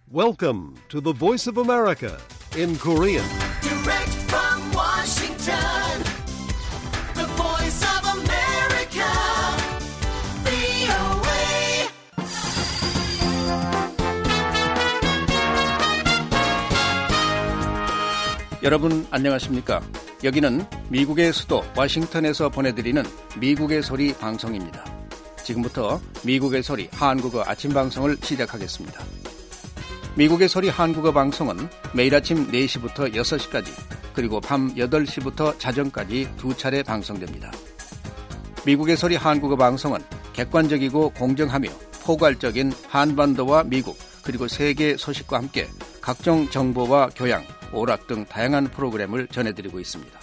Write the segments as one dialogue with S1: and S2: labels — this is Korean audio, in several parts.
S1: Welcome to the Voice of America in Korean.
S2: Direct from Washington, the Voice of America, VOA.
S3: 여러분 안녕하십니까? 여기는 미국의 수도 워싱턴에서 보내드리는 미국의 소리 방송입니다. 지금부터 미국의 소리 한국어 아침 방송을 시작하겠습니다. 미국의 소리 한국어 방송은 매일 아침 4시부터 6시까지 그리고 밤 8시부터 자정까지 두 차례 방송됩니다. 미국의 소리 한국어 방송은 객관적이고 공정하며 포괄적인 한반도와 미국 그리고 세계 소식과 함께 각종 정보와 교양, 오락 등 다양한 프로그램을 전해드리고 있습니다.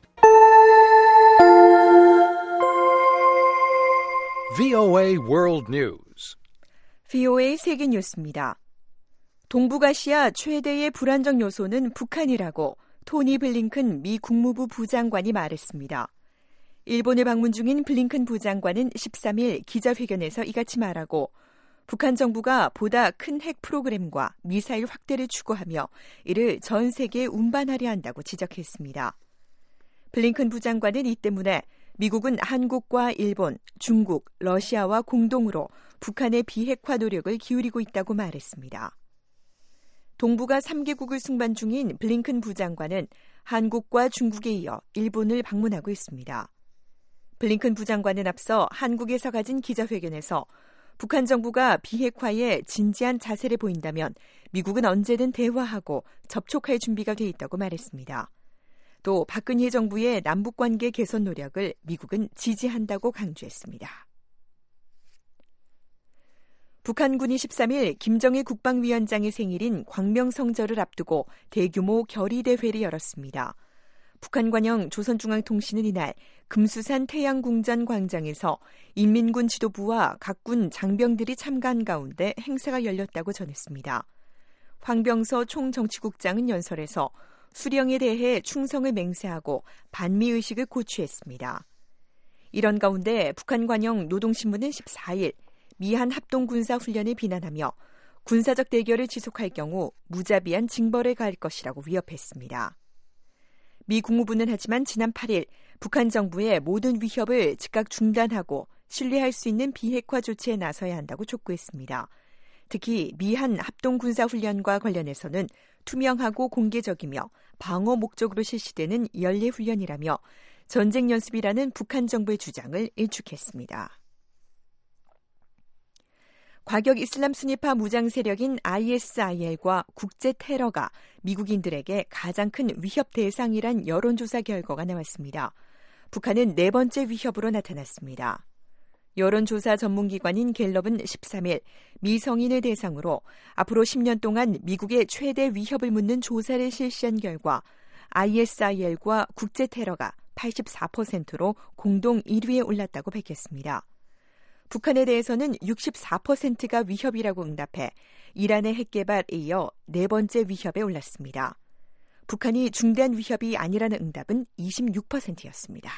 S1: VOA World News.
S4: VOA 세계 뉴스입니다. 동북아시아 최대의 불안정 요소는 북한이라고 토니 블링컨 미 국무부 부장관이 말했습니다. 일본에 방문 중인 블링컨 부장관은 13일 기자회견에서 이같이 말하고 북한 정부가 보다 큰 핵 프로그램과 미사일 확대를 추구하며 이를 전 세계에 운반하려 한다고 지적했습니다. 블링컨 부장관은 이 때문에 미국은 한국과 일본, 중국, 러시아와 공동으로 북한의 비핵화 노력을 기울이고 있다고 말했습니다. 동북아 3개국을 순방 중인 블링컨 부장관은 한국과 중국에 이어 일본을 방문하고 있습니다. 블링컨 부장관은 앞서 한국에서 가진 기자회견에서 북한 정부가 비핵화에 진지한 자세를 보인다면 미국은 언제든 대화하고 접촉할 준비가 돼 있다고 말했습니다. 또 박근혜 정부의 남북관계 개선 노력을 미국은 지지한다고 강조했습니다. 북한군이 13일 김정일 국방위원장의 생일인 광명성절을 앞두고 대규모 결의대회를 열었습니다. 북한 관영 조선중앙통신은 이날 금수산 태양궁전 광장에서 인민군 지도부와 각군 장병들이 참가한 가운데 행사가 열렸다고 전했습니다. 황병서 총정치국장은 연설에서 수령에 대해 충성을 맹세하고 반미의식을 고취했습니다. 이런 가운데 북한 관영 노동신문은 14일 미한 합동군사훈련을 비난하며 군사적 대결을 지속할 경우 무자비한 징벌에 가할 것이라고 위협했습니다. 미 국무부는 하지만 지난 8일 북한 정부의 모든 위협을 즉각 중단하고 신뢰할 수 있는 비핵화 조치에 나서야 한다고 촉구했습니다. 특히 미한 합동군사훈련과 관련해서는 투명하고 공개적이며 방어 목적으로 실시되는 연례훈련이라며 전쟁 연습이라는 북한 정부의 주장을 일축했습니다. 과격 이슬람 순위파 무장 세력인 ISIL과 국제 테러가 미국인들에게 가장 큰 위협 대상이란 여론조사 결과가 나왔습니다. 북한은 네 번째 위협으로 나타났습니다. 여론조사 전문기관인 갤럽은 13일 미 성인을 대상으로 앞으로 10년 동안 미국의 최대 위협을 묻는 조사를 실시한 결과 ISIL과 국제 테러가 84%로 공동 1위에 올랐다고 밝혔습니다. 북한에 대해서는 64%가 위협이라고 응답해 이란의 핵개발에 이어 네 번째 위협에 올랐습니다. 북한이 중대한 위협이 아니라는 응답은 26%였습니다.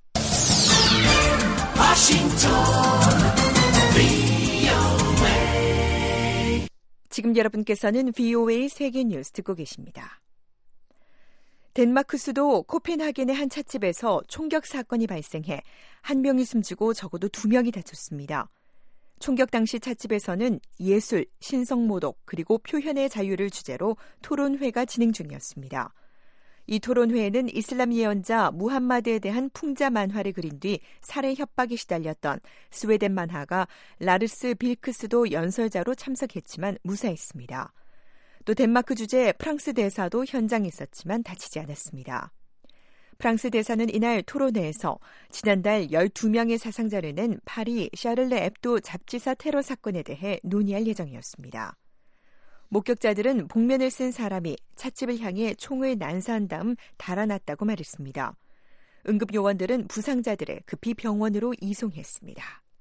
S4: 지금 여러분께서는 VOA 세계 뉴스 듣고 계십니다. 덴마크 수도 코펜하겐의 한 찻집에서 총격 사건이 발생해 한 명이 숨지고 적어도 2명이 다쳤습니다. 총격 당시 찻집에서는 예술, 신성모독 그리고 표현의 자유를 주제로 토론회가 진행 중이었습니다. 이 토론회에는 이슬람 예언자 무함마드에 대한 풍자 만화를 그린 뒤 살해 협박에 시달렸던 스웨덴 만화가 라르스 빌크스도 연설자로 참석했지만 무사했습니다. 또 덴마크 주재 프랑스 대사도 현장에 있었지만 다치지 않았습니다. 프랑스 대사는 이날 토론회에서 지난달 12명의 사상자를 낸 파리 샤를레 앱도 잡지사 테러 사건에 대해 논의할 예정이었습니다. 목격자들은 복면을 쓴 사람이 찻집을 향해 총을 난사한 다음 달아났다고 말했습니다. 응급요원들은 부상자들을 급히 병원으로 이송했습니다.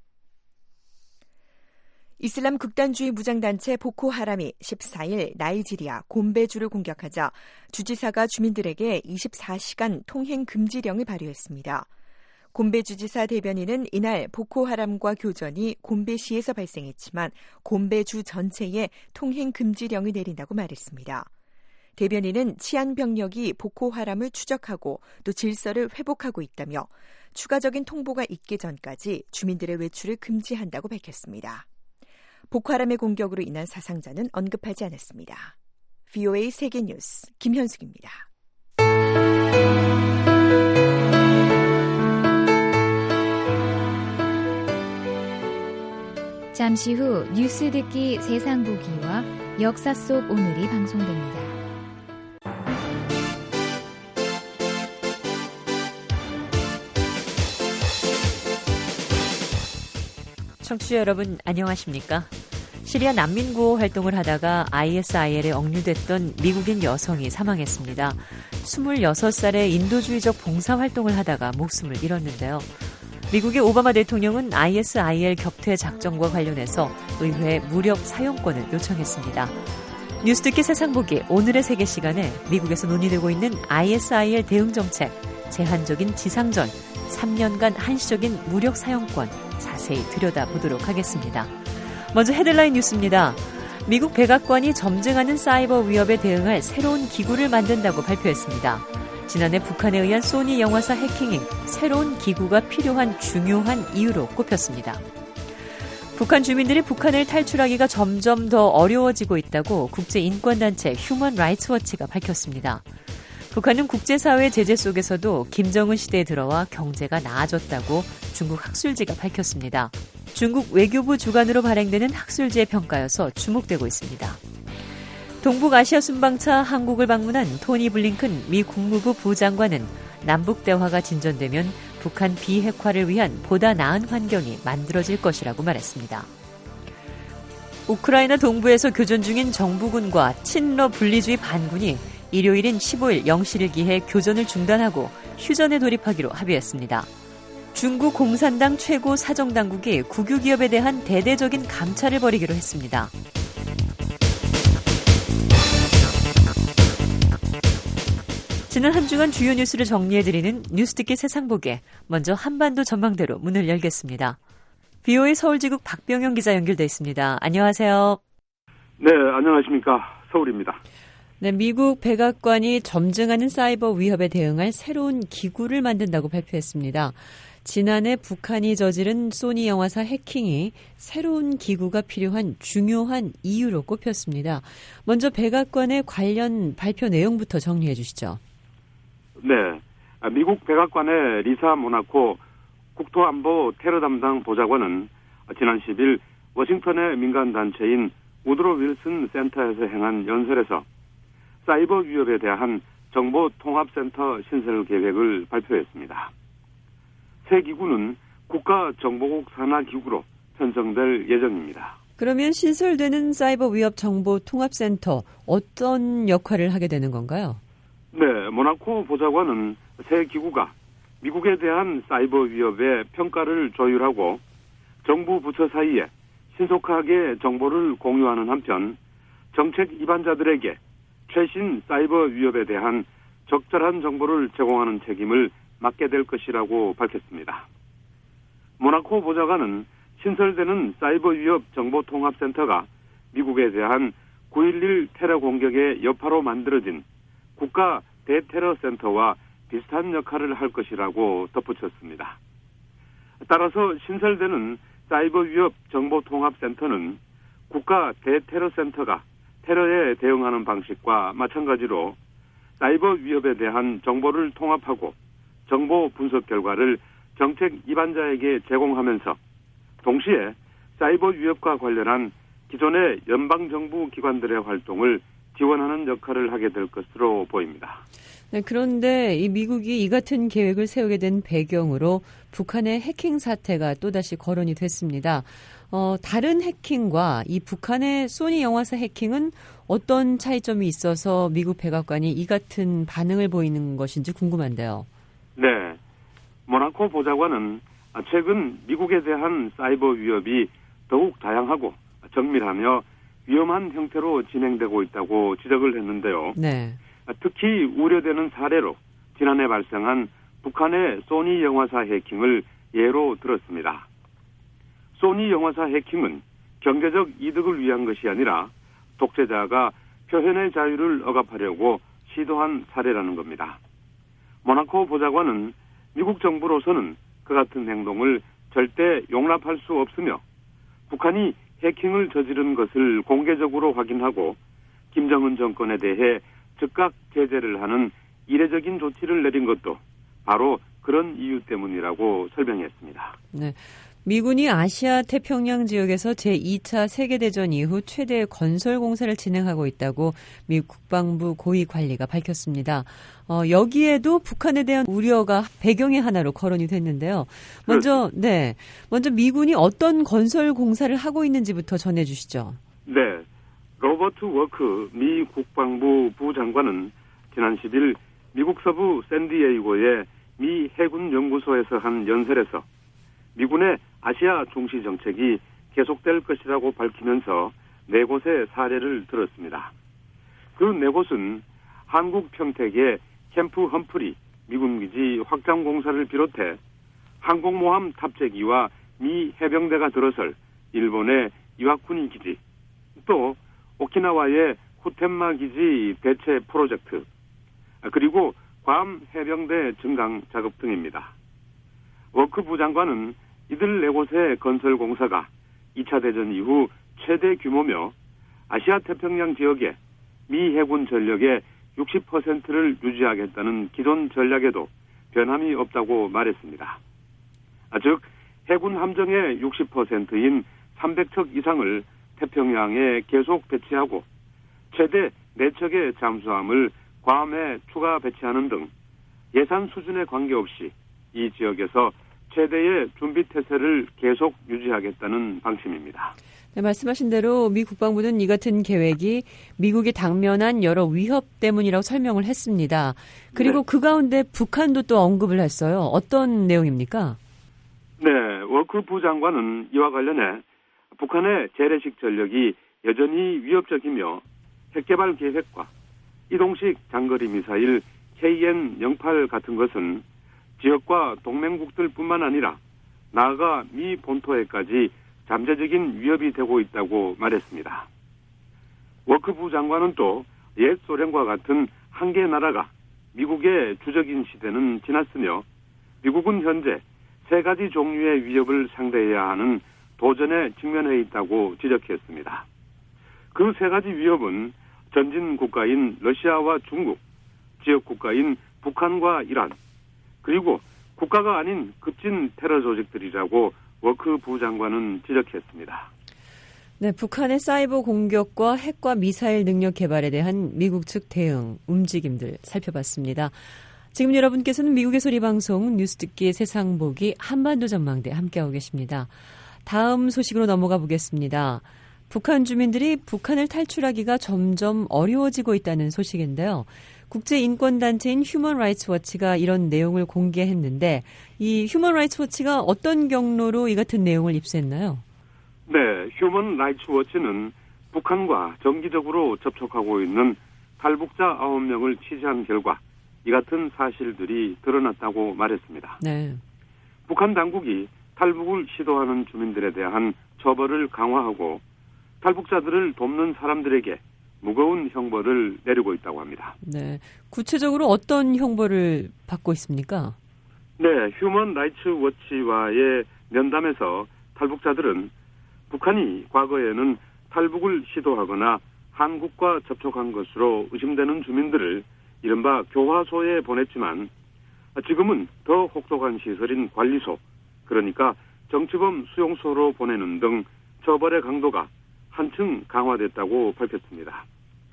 S4: 이슬람 극단주의 무장단체 보코하람이 14일 나이지리아 곰베주를 공격하자 주지사가 주민들에게 24시간 통행 금지령을 발효했습니다. 곰베주지사 대변인은 이날 보코하람과 교전이 곰베시에서 발생했지만 곰베주 전체에 통행 금지령을 내린다고 말했습니다. 대변인은 치안병력이 보코하람을 추적하고 또 질서를 회복하고 있다며 추가적인 통보가 있기 전까지 주민들의 외출을 금지한다고 밝혔습니다. 보코하람의 공격으로 인한 사상자는 언급하지 않았습니다. VOA 세계뉴스 김현숙입니다.
S5: 잠시 후 뉴스 듣기 세상 보기와 역사 속 오늘이 방송됩니다.
S6: 청취자 여러분 안녕하십니까? 시리아 난민 구호 활동을 하다가 ISIL에 억류됐던 미국인 여성이 사망했습니다. 26살의 인도주의적 봉사활동을 하다가 목숨을 잃었는데요. 미국의 오바마 대통령은 ISIL 격퇴 작전과 관련해서 의회에 무력 사용권을 요청했습니다. 뉴스 듣기 세상 보기 오늘의 세계 시간에 미국에서 논의되고 있는 ISIL 대응 정책, 제한적인 지상전, 3년간 한시적인 무력 사용권 자세히 들여다보도록 하겠습니다. 먼저 헤드라인 뉴스입니다. 미국 백악관이 점증하는 사이버 위협에 대응할 새로운 기구를 만든다고 발표했습니다. 지난해 북한에 의한 소니 영화사 해킹이 새로운 기구가 필요한 중요한 이유로 꼽혔습니다. 북한 주민들이 북한을 탈출하기가 점점 더 어려워지고 있다고 국제인권단체 휴먼 라이츠 워치가 밝혔습니다. 북한은 국제사회의 제재 속에서도 김정은 시대에 들어와 경제가 나아졌다고 중국 학술지가 밝혔습니다. 중국 외교부 주관으로 발행되는 학술지의 평가여서 주목되고 있습니다. 동북아시아 순방차 한국을 방문한 토니 블링컨 미 국무부 부장관은 남북 대화가 진전되면 북한 비핵화를 위한 보다 나은 환경이 만들어질 것이라고 말했습니다. 우크라이나 동부에서 교전 중인 정부군과 친러 분리주의 반군이 일요일인 15일 0시를 기해 교전을 중단하고 휴전에 돌입하기로 합의했습니다. 중국 공산당 최고 사정당국이 국유기업에 대한 대대적인 감찰을 벌이기로 했습니다. 지난 한 주간 주요 뉴스를 정리해드리는 뉴스 듣기 세상 보게, 먼저 한반도 전망대로 문을 열겠습니다. VOA 서울지국 박병영 기자 연결돼 있습니다. 안녕하세요.
S7: 네, 안녕하십니까. 서울입니다.
S6: 네, 미국 백악관이 점증하는 사이버 위협에 대응할 새로운 기구를 만든다고 발표했습니다. 지난해 북한이 저지른 소니 영화사 해킹이 새로운 기구가 필요한 중요한 이유로 꼽혔습니다. 먼저 백악관의 관련 발표 내용부터 정리해 주시죠.
S7: 네, 미국 백악관의 리사 모나코 국토안보 테러 담당 보좌관은 지난 10일 워싱턴의 민간단체인 우드로 윌슨 센터에서 행한 연설에서 사이버 위협에 대한 정보통합센터 신설 계획을 발표했습니다. 새 기구는 국가정보국 산하기구로 편성될 예정입니다.
S6: 그러면 신설되는 사이버 위협 정보통합센터 어떤 역할을 하게 되는 건가요?
S7: 네, 모나코 보좌관은 새 기구가 미국에 대한 사이버 위협의 평가를 조율하고 정부 부처 사이에 신속하게 정보를 공유하는 한편 정책 입안자들에게 최신 사이버 위협에 대한 적절한 정보를 제공하는 책임을 맡게 될 것이라고 밝혔습니다. 모나코 보좌관은 신설되는 사이버 위협 정보통합센터가 미국에 대한 9.11 테러 공격의 여파로 만들어진 국가 대테러센터와 비슷한 역할을 할 것이라고 덧붙였습니다. 따라서 신설되는 사이버 위협 정보통합센터는 국가 대테러센터가 테러에 대응하는 방식과 마찬가지로 사이버 위협에 대한 정보를 통합하고 정보 분석 결과를 정책 입안자에게 제공하면서 동시에 사이버 위협과 관련한 기존의 연방정부 기관들의 활동을 지원하는 역할을 하게 될 것으로 보입니다.
S6: 네, 그런데 이 미국이 이 같은 계획을 세우게 된 배경으로 북한의 해킹 사태가 또다시 거론이 됐습니다. 다른 해킹과 이 북한의 소니 영화사 해킹은 어떤 차이점이 있어서 미국 백악관이 이 같은 반응을 보이는 것인지 궁금한데요.
S7: 네, 모나코 보좌관은 최근 미국에 대한 사이버 위협이 더욱 다양하고 정밀하며 위험한 형태로 진행되고 있다고 지적을 했는데요.
S6: 네.
S7: 특히 우려되는 사례로 지난해 발생한 북한의 소니 영화사 해킹을 예로 들었습니다. 소니 영화사 해킹은 경제적 이득을 위한 것이 아니라 독재자가 표현의 자유를 억압하려고 시도한 사례라는 겁니다. 모나코 보좌관은 미국 정부로서는 그 같은 행동을 절대 용납할 수 없으며 북한이 해킹을 저지른 것을 공개적으로 확인하고 김정은 정권에 대해 즉각 제재를 하는 이례적인 조치를 내린 것도 바로 그런 이유 때문이라고 설명했습니다.
S6: 네. 미군이 아시아 태평양 지역에서 제2차 세계대전 이후 최대 건설 공사를 진행하고 있다고 미국 국방부 고위 관리가 밝혔습니다. 여기에도 북한에 대한 우려가 배경의 하나로 거론이 됐는데요. 먼저 미군이 어떤 건설 공사를 하고 있는지부터 전해주시죠.
S7: 네, 로버트 워크 미 국방부 부장관은 지난 10일 미국 서부 샌디에이고의 미 해군 연구소에서 한 연설에서 미군의 아시아 중시 정책이 계속될 것이라고 밝히면서 4곳의 사례를 들었습니다. 그 4곳은 한국 평택의 캠프 험프리 미군기지 확장 공사를 비롯해 항공모함 탑재기와 미 해병대가 들어설 일본의 이와쿠니 기지, 또 오키나와의 후텐마 기지 대체 프로젝트, 그리고 괌 해병대 증강 작업 등입니다. 워크 부장관은 이들 4곳의 건설 공사가 2차 대전 이후 최대 규모며 아시아 태평양 지역에 미 해군 전력의 60%를 유지하겠다는 기존 전략에도 변함이 없다고 말했습니다. 즉 해군 함정의 60%인 300척 이상을 태평양에 계속 배치하고 최대 4척의 잠수함을 괌에 추가 배치하는 등 예산 수준에 관계없이 이 지역에서 최대의 준비 태세를 계속 유지하겠다는 방침입니다.
S6: 네, 말씀하신 대로 미 국방부는 이 같은 계획이 미국이 당면한 여러 위협 때문이라고 설명을 했습니다. 그리고 그 가운데 북한도 또 언급을 했어요. 어떤 내용입니까?
S7: 네, 워크 부장관은 이와 관련해 북한의 재래식 전력이 여전히 위협적이며 핵개발 계획과 이동식 장거리 미사일 KN-08 같은 것은 지역과 동맹국들뿐만 아니라 나아가 미 본토에까지 잠재적인 위협이 되고 있다고 말했습니다. 워크 부장관은 또 옛 소련과 같은 한 개 나라가 미국의 주적인 시대는 지났으며 미국은 현재 3가지 종류의 위협을 상대해야 하는 도전에 직면해 있다고 지적했습니다. 그 3가지 위협은 전진 국가인 러시아와 중국, 지역 국가인 북한과 이란, 그리고 국가가 아닌 급진 테러 조직들이라고 워크 부장관은 지적했습니다.
S6: 네, 북한의 사이버 공격과 핵과 미사일 능력 개발에 대한 미국 측 대응, 움직임들 살펴봤습니다. 지금 여러분께서는 미국의 소리 방송 뉴스 듣기 세상 보기 한반도 전망대 함께하고 계십니다. 다음 소식으로 넘어가 보겠습니다. 북한 주민들이 북한을 탈출하기가 점점 어려워지고 있다는 소식인데요. 국제인권단체인 휴먼 라이츠 워치가 이런 내용을 공개했는데 이 휴먼 라이츠 워치가 어떤 경로로 이 같은 내용을 입수했나요?
S7: 네, 휴먼 라이츠 워치는 북한과 정기적으로 접촉하고 있는 탈북자 9명을 취재한 결과 이 같은 사실들이 드러났다고 말했습니다.
S6: 네.
S7: 북한 당국이 탈북을 시도하는 주민들에 대한 처벌을 강화하고 탈북자들을 돕는 사람들에게 무거운 형벌을 내리고 있다고 합니다.
S6: 네, 구체적으로 어떤 형벌을 받고 있습니까?
S7: 네, 휴먼 라이츠 워치와의 면담에서 탈북자들은 북한이 과거에는 탈북을 시도하거나 한국과 접촉한 것으로 의심되는 주민들을 이른바 교화소에 보냈지만 지금은 더 혹독한 시설인 관리소, 그러니까 정치범 수용소로 보내는 등 처벌의 강도가 한층 강화됐다고 밝혔습니다.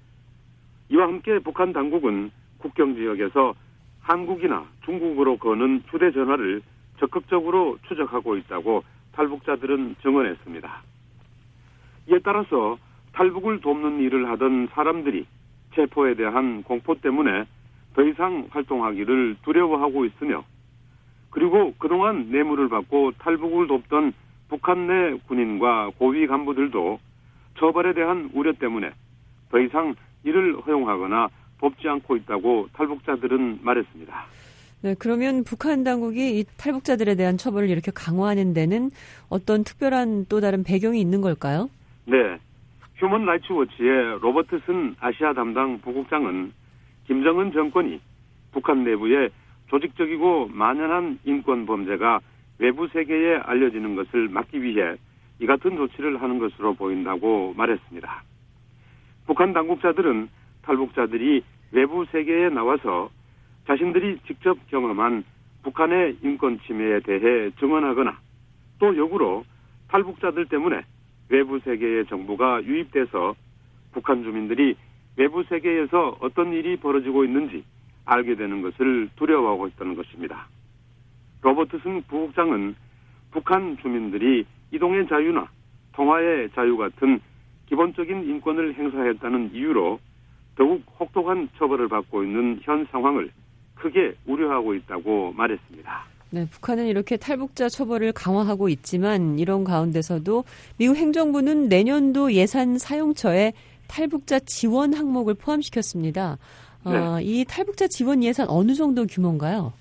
S7: 이와 함께 북한 당국은 국경 지역에서 한국이나 중국으로 거는 휴대전화를 적극적으로 추적하고 있다고 탈북자들은 증언했습니다. 이에 따라서 탈북을 돕는 일을 하던 사람들이 체포에 대한 공포 때문에 더 이상 활동하기를 두려워하고 있으며 그리고 그동안 뇌물을 받고 탈북을 돕던 북한 내 군인과 고위 간부들도 처벌에 대한 우려 때문에 더 이상 이를 허용하거나 돕지 않고 있다고 탈북자들은 말했습니다.
S6: 네, 그러면 북한 당국이 이 탈북자들에 대한 처벌을 이렇게 강화하는 데는 어떤 특별한 또 다른 배경이 있는 걸까요?
S7: 네. 휴먼 라이츠 워치의 로버트슨 아시아 담당 부국장은 김정은 정권이 북한 내부에 조직적이고 만연한 인권 범죄가 외부 세계에 알려지는 것을 막기 위해 이 같은 조치를 하는 것으로 보인다고 말했습니다. 북한 당국자들은 탈북자들이 외부 세계에 나와서 자신들이 직접 경험한 북한의 인권 침해에 대해 증언하거나 또 역으로 탈북자들 때문에 외부 세계의 정보가 유입돼서 북한 주민들이 외부 세계에서 어떤 일이 벌어지고 있는지 알게 되는 것을 두려워하고 있다는 것입니다. 로버트슨 부국장은 북한 주민들이 이동의 자유나 통화의 자유 같은 기본적인 인권을 행사했다는 이유로 더욱 혹독한 처벌을 받고 있는 현 상황을 크게 우려하고 있다고 말했습니다.
S6: 네, 북한은 이렇게 탈북자 처벌을 강화하고 있지만 이런 가운데서도 미국 행정부는 내년도 예산 사용처에 탈북자 지원 항목을 포함시켰습니다.
S7: 네.
S6: 이 탈북자 지원 예산 어느 정도 규모인가요?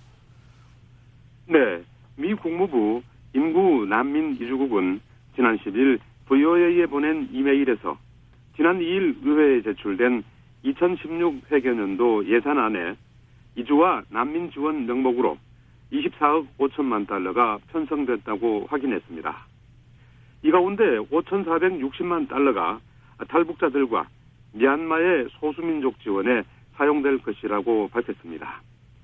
S7: 네, 미 국무부 인구 난민 이주국은 지난 10일 VOA에 보낸 이메일에서 지난 2일 의회에 제출된 2016 회계년도 예산안에 이주와 난민 지원 명목으로 24억 5천만 달러가 편성됐다고 확인했습니다. 이 가운데 5,460만 달러가 탈북자들과 미얀마의 소수민족 지원에 사용될 것이라고 밝혔습니다.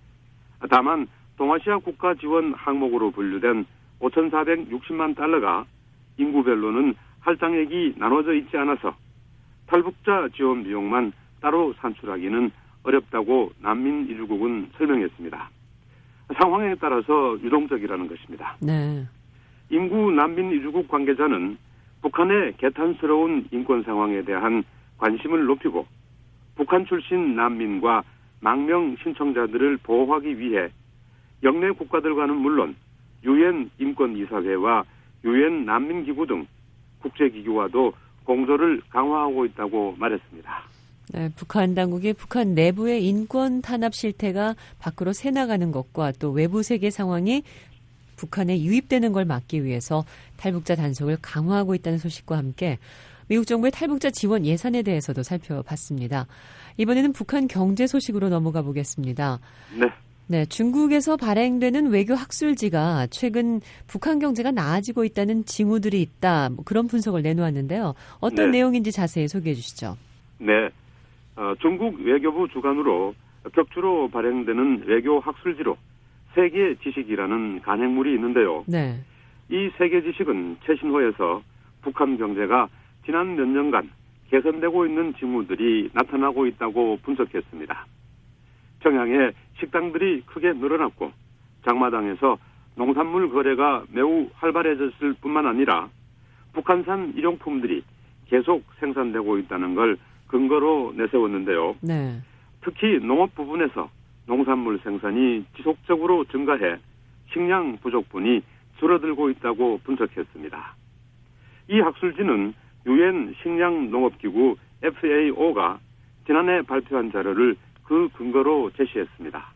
S7: 다만 동아시아 국가 지원 항목으로 분류된 5,460만 달러가 인구별로는 할당액이 나눠져 있지 않아서 탈북자 지원 비용만 따로 산출하기는 어렵다고 난민 이주국은 설명했습니다. 상황에 따라서 유동적이라는 것입니다.
S6: 네.
S7: 인구 난민 이주국 관계자는 북한의 개탄스러운 인권 상황에 대한 관심을 높이고 북한 출신 난민과 망명 신청자들을 보호하기 위해 영내 국가들과는 물론 유엔 인권이사회와 유엔 난민기구 등 국제기구와도 공조를 강화하고 있다고 말했습니다.
S6: 네, 북한 당국이 북한 내부의 인권 탄압 실태가 밖으로 새나가는 것과 또 외부 세계 상황이 북한에 유입되는 걸 막기 위해서 탈북자 단속을 강화하고 있다는 소식과 함께 미국 정부의 탈북자 지원 예산에 대해서도 살펴봤습니다. 이번에는 북한 경제 소식으로 넘어가 보겠습니다.
S7: 네.
S6: 네, 중국에서 발행되는 외교 학술지가 최근 북한 경제가 나아지고 있다는 징후들이 있다. 그런 분석을 내놓았는데요. 어떤
S7: 네.
S6: 내용인지 자세히 소개해 주시죠.
S7: 네. 중국 외교부 주관으로 격주로 발행되는 외교 학술지로 세계 지식이라는 간행물이 있는데요.
S6: 네.
S7: 이 세계 지식은 최신호에서 북한 경제가 지난 몇 년간 개선되고 있는 징후들이 나타나고 있다고 분석했습니다. 평양에 식당들이 크게 늘어났고 장마당에서 농산물 거래가 매우 활발해졌을 뿐만 아니라 북한산 일용품들이 계속 생산되고 있다는 걸 근거로 내세웠는데요.
S6: 네.
S7: 특히 농업 부분에서 농산물 생산이 지속적으로 증가해 식량 부족분이 줄어들고 있다고 분석했습니다. 이 학술지는 유엔 식량농업기구 FAO가 지난해 발표한 자료를 그 근거로 제시했습니다.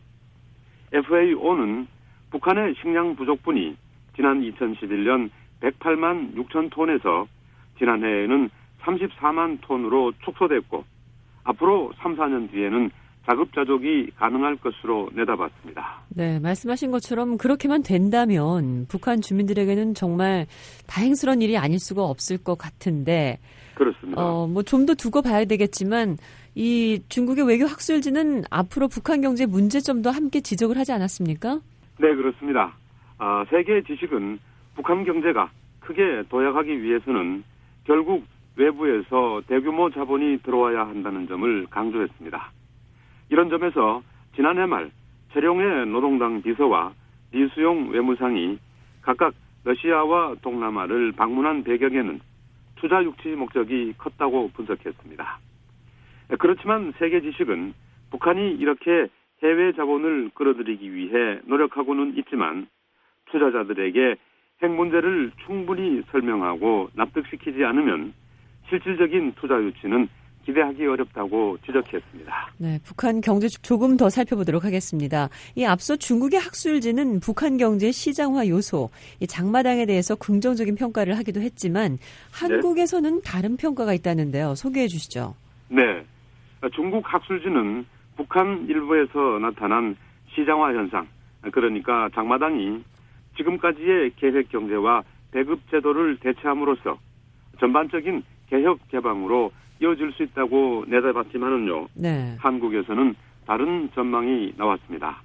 S7: FAO는 북한의 식량 부족분이 지난 2011년 108만 6천 톤에서 지난해에는 34만 톤으로 축소됐고 앞으로 3, 4년 뒤에는 자급자족이 가능할 것으로 내다봤습니다.
S6: 네, 말씀하신 것처럼 그렇게만 된다면 북한 주민들에게는 정말 다행스러운 일이 아닐 수가 없을 것 같은데
S7: 그렇습니다.
S6: 뭐 좀 더 두고 봐야 되겠지만 이 중국의 외교 학술지는 앞으로 북한 경제 문제점도 함께 지적을 하지 않았습니까?
S7: 네, 그렇습니다. 세계 지식은 북한 경제가 크게 도약하기 위해서는 결국 외부에서 대규모 자본이 들어와야 한다는 점을 강조했습니다. 이런 점에서 지난해 말 최룡해 노동당 비서와 리수용 외무상이 각각 러시아와 동남아를 방문한 배경에는 투자 유치 목적이 컸다고 분석했습니다. 그렇지만 세계 지식은 북한이 이렇게 해외 자본을 끌어들이기 위해 노력하고는 있지만 투자자들에게 핵 문제를 충분히 설명하고 납득시키지 않으면 실질적인 투자 유치는 기대하기 어렵다고 지적했습니다.
S6: 네, 북한 경제 조금 더 살펴보도록 하겠습니다. 이 앞서 중국의 학술지는 북한 경제 시장화 요소, 이 장마당에 대해서 긍정적인 평가를 하기도 했지만 한국에서는 다른 평가가 있다는데요. 소개해 주시죠.
S7: 네, 중국 학술지는 북한 일부에서 나타난 시장화 현상, 그러니까 장마당이 지금까지의 계획 경제와 배급 제도를 대체함으로써 전반적인 개혁 개방으로 이어질 수 있다고 내다봤지만은요.
S6: 네.
S7: 한국에서는 다른 전망이 나왔습니다.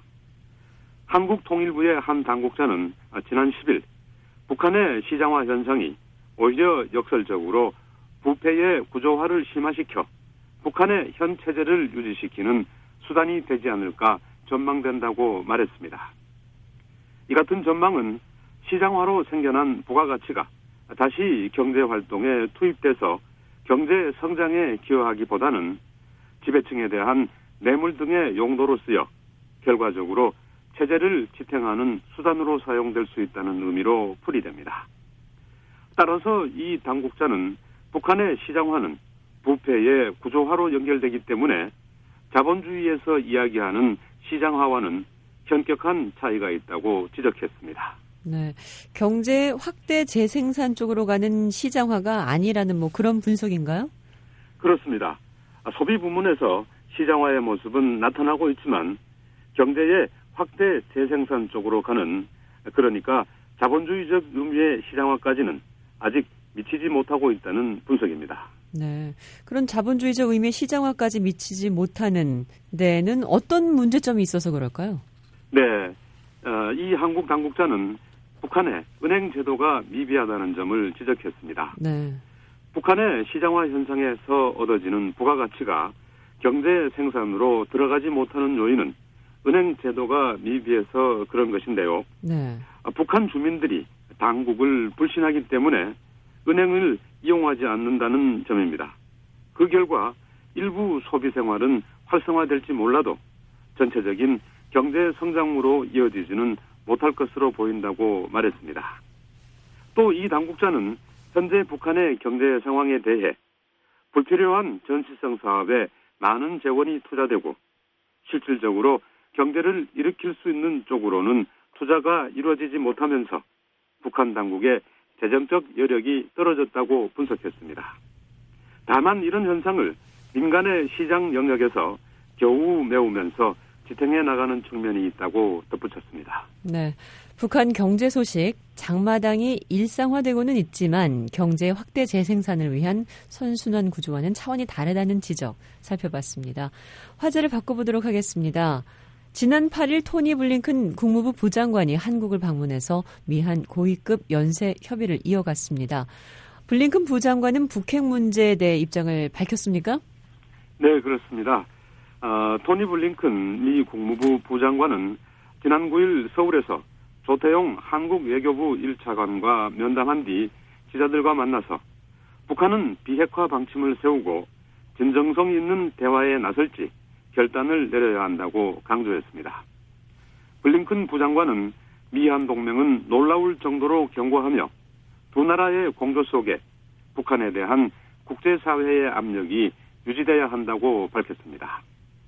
S7: 한국통일부의 한 당국자는 지난 10일 북한의 시장화 현상이 오히려 역설적으로 부패의 구조화를 심화시켜 북한의 현 체제를 유지시키는 수단이 되지 않을까 전망된다고 말했습니다. 이 같은 전망은 시장화로 생겨난 부가가치가 다시 경제활동에 투입돼서 경제 성장에 기여하기보다는 지배층에 대한 뇌물 등의 용도로 쓰여 결과적으로 체제를 지탱하는 수단으로 사용될 수 있다는 의미로 풀이됩니다. 따라서 이 당국자는 북한의 시장화는 부패의 구조화로 연결되기 때문에 자본주의에서 이야기하는 시장화와는 현격한 차이가 있다고 지적했습니다.
S6: 네, 경제 확대 재생산 쪽으로 가는 시장화가 아니라는 그런 분석인가요?
S7: 그렇습니다. 소비 부문에서 시장화의 모습은 나타나고 있지만 경제의 확대 재생산 쪽으로 가는, 그러니까 자본주의적 의미의 시장화까지는 아직 미치지 못하고 있다는 분석입니다.
S6: 네, 그런 자본주의적 의미의 시장화까지 미치지 못하는 데는 어떤 문제점이 있어서 그럴까요?
S7: 네, 이 한국 당국자는 북한의 은행 제도가 미비하다는 점을 지적했습니다.
S6: 네.
S7: 북한의 시장화 현상에서 얻어지는 부가가치가 경제 생산으로 들어가지 못하는 요인은 은행 제도가 미비해서 그런 것인데요.
S6: 네.
S7: 북한 주민들이 당국을 불신하기 때문에 은행을 이용하지 않는다는 점입니다. 그 결과 일부 소비 생활은 활성화될지 몰라도 전체적인 경제 성장으로 이어지지는 못할 것으로 보인다고 말했습니다. 또 이 당국자는 현재 북한의 경제 상황에 대해 불필요한 전시성 사업에 많은 재원이 투자되고 실질적으로 경제를 일으킬 수 있는 쪽으로는 투자가 이루어지지 못하면서 북한 당국의 재정적 여력이 떨어졌다고 분석했습니다. 다만 이런 현상을 민간의 시장 영역에서 겨우 메우면서 지탱해 나가는 측면이 있다고 덧붙였습니다.
S6: 네, 북한 경제 소식, 장마당이 일상화되고는 있지만 경제 확대 재생산을 위한 선순환 구조와는 차원이 다르다는 지적 살펴봤습니다. 화제를 바꿔보도록 하겠습니다. 지난 8일 토니 블링컨 국무부 부장관이 한국을 방문해서 미한 고위급 연쇄 협의를 이어갔습니다. 블링컨 부장관은 북핵 문제에 대해 입장을 밝혔습니까?
S7: 네, 그렇습니다. 토니 블링컨 미 국무부 부장관은 지난 9일 서울에서 조태용 한국 외교부 1차관과 면담한 뒤 기자들과 만나서 북한은 비핵화 방침을 세우고 진정성 있는 대화에 나설지 결단을 내려야 한다고 강조했습니다. 블링컨 부장관은 미한 동맹은 놀라울 정도로 견고하며 두 나라의 공조 속에 북한에 대한 국제사회의 압력이 유지돼야 한다고 밝혔습니다.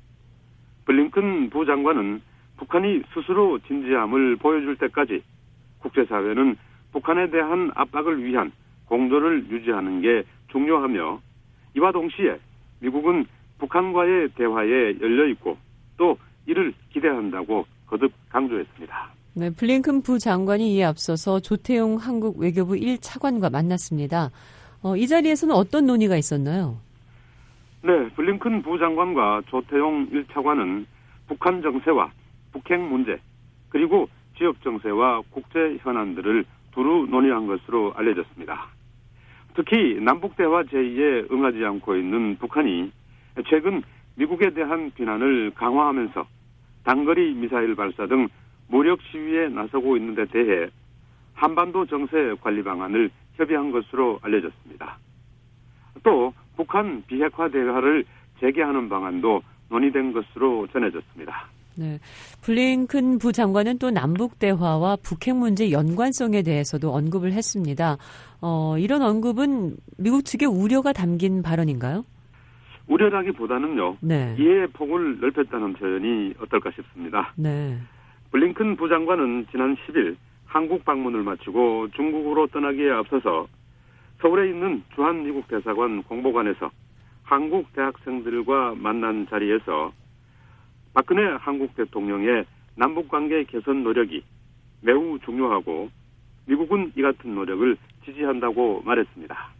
S7: 블링컨 부장관은 북한이 스스로 진지함을 보여줄 때까지 국제사회는 북한에 대한 압박을 위한 공조를 유지하는 게 중요하며 이와 동시에 미국은 북한과의 대화에 열려있고 또 이를 기대한다고 거듭 강조했습니다.
S6: 네, 블링컨 부장관이 이에 앞서서 조태용 한국 외교부 1차관과 만났습니다. 이 자리에서는 어떤 논의가 있었나요?
S7: 네, 블링컨 부장관과 조태용 1차관은 북한 정세와 북핵 문제 그리고 지역 정세와 국제 현안들을 두루 논의한 것으로 알려졌습니다. 특히 남북대화 제의에 응하지 않고 있는 북한이 최근 미국에 대한 비난을 강화하면서 단거리 미사일 발사 등 무력 시위에 나서고 있는 데 대해 한반도 정세 관리 방안을 협의한 것으로 알려졌습니다. 또 북한 비핵화 대화를 재개하는 방안도 논의된 것으로 전해졌습니다.
S6: 네, 블링컨 부장관은 또 남북 대화와 북핵 문제 연관성에 대해서도 언급을 했습니다. 이런 언급은 미국 측의 우려가 담긴 발언인가요?
S7: 우려라기보다는요.
S6: 네.
S7: 이해의 폭을 넓혔다는 표현이 어떨까 싶습니다.
S6: 네.
S7: 블링컨 부장관은 지난 10일 한국 방문을 마치고 중국으로 떠나기에 앞서서 서울에 있는 주한 미국 대사관 공보관에서 한국 대학생들과 만난 자리에서 박근혜 한국 대통령의 남북관계 개선 노력이 매우 중요하고 미국은 이 같은 노력을 지지한다고 말했습니다.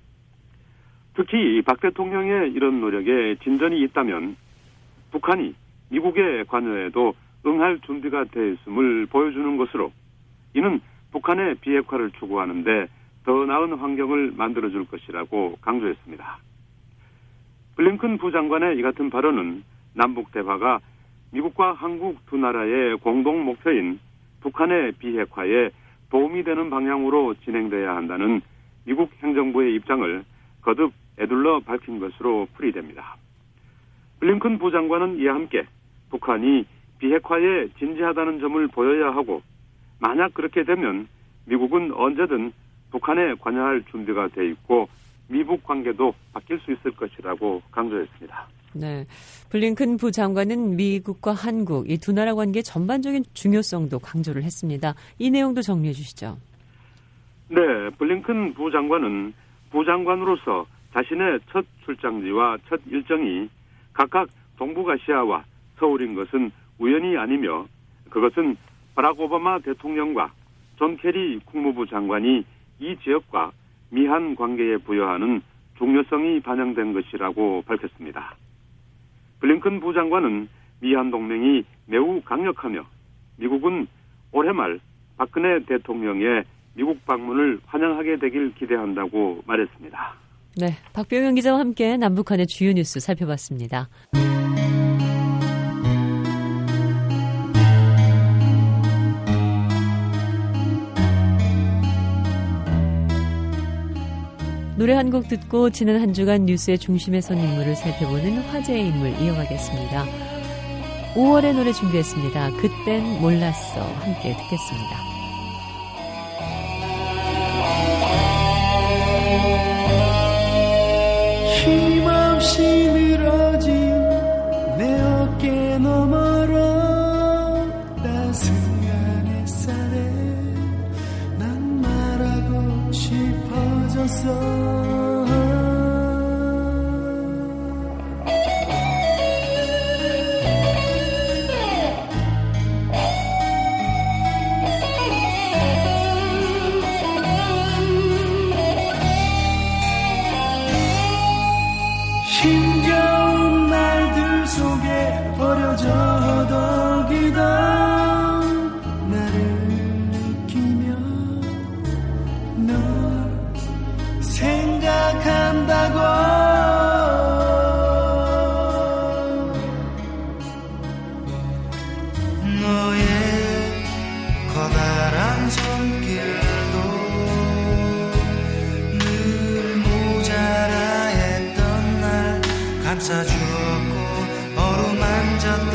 S7: 특히 박 대통령의 이런 노력에 진전이 있다면 북한이 미국의 관여에도 응할 준비가 돼 있음을 보여주는 것으로 이는 북한의 비핵화를 추구하는데 더 나은 환경을 만들어줄 것이라고 강조했습니다. 블링컨 부장관의 이 같은 발언은 남북 대화가 미국과 한국 두 나라의 공동 목표인 북한의 비핵화에 도움이 되는 방향으로 진행돼야 한다는 미국 행정부의 입장을 거듭 애둘러 밝힌 것으로 풀이됩니다. 블링컨 부장관은 이와 함께 북한이 비핵화에 진지하다는 점을 보여야 하고 만약 그렇게 되면 미국은 언제든 북한에 관여할 준비가 돼 있고 미북 관계도 바뀔 수 있을 것이라고 강조했습니다.
S6: 네, 블링컨 부장관은 미국과 한국 이 두 나라 관계 전반적인 중요성도 강조를 했습니다. 이 내용도 정리해 주시죠.
S7: 네, 블링컨 부장관은 부장관으로서 자신의 첫 출장지와 첫 일정이 각각 동북아시아와 서울인 것은 우연이 아니며 그것은 바락 오바마 대통령과 존 케리 국무부 장관이 이 지역과 미한 관계에 부여하는 중요성이 반영된 것이라고 밝혔습니다. 블링컨 부장관은 미한 동맹이 매우 강력하며 미국은 올해 말 박근혜 대통령의 미국 방문을 환영하게 되길 기대한다고 말했습니다.
S6: 네, 박병영 기자와 함께 남북한의 주요 뉴스 살펴봤습니다. 노래 한 곡 듣고 지난 한 주간 뉴스의 중심에 선 인물을 살펴보는 화제의 인물 이어가겠습니다. 5월의 노래 준비했습니다. 그땐 몰랐어. 함께 듣겠습니다.
S2: 힘없이 늘어진 내 어깨 너머로 따스한 햇살에 난 말하고 싶어졌어. 힘겨운 날들 속에 버려져 허덕이던 나를 느끼며 널 생각한다고 너의 커다란 손길도 늘 모자라 감싸주었고 어루만졌던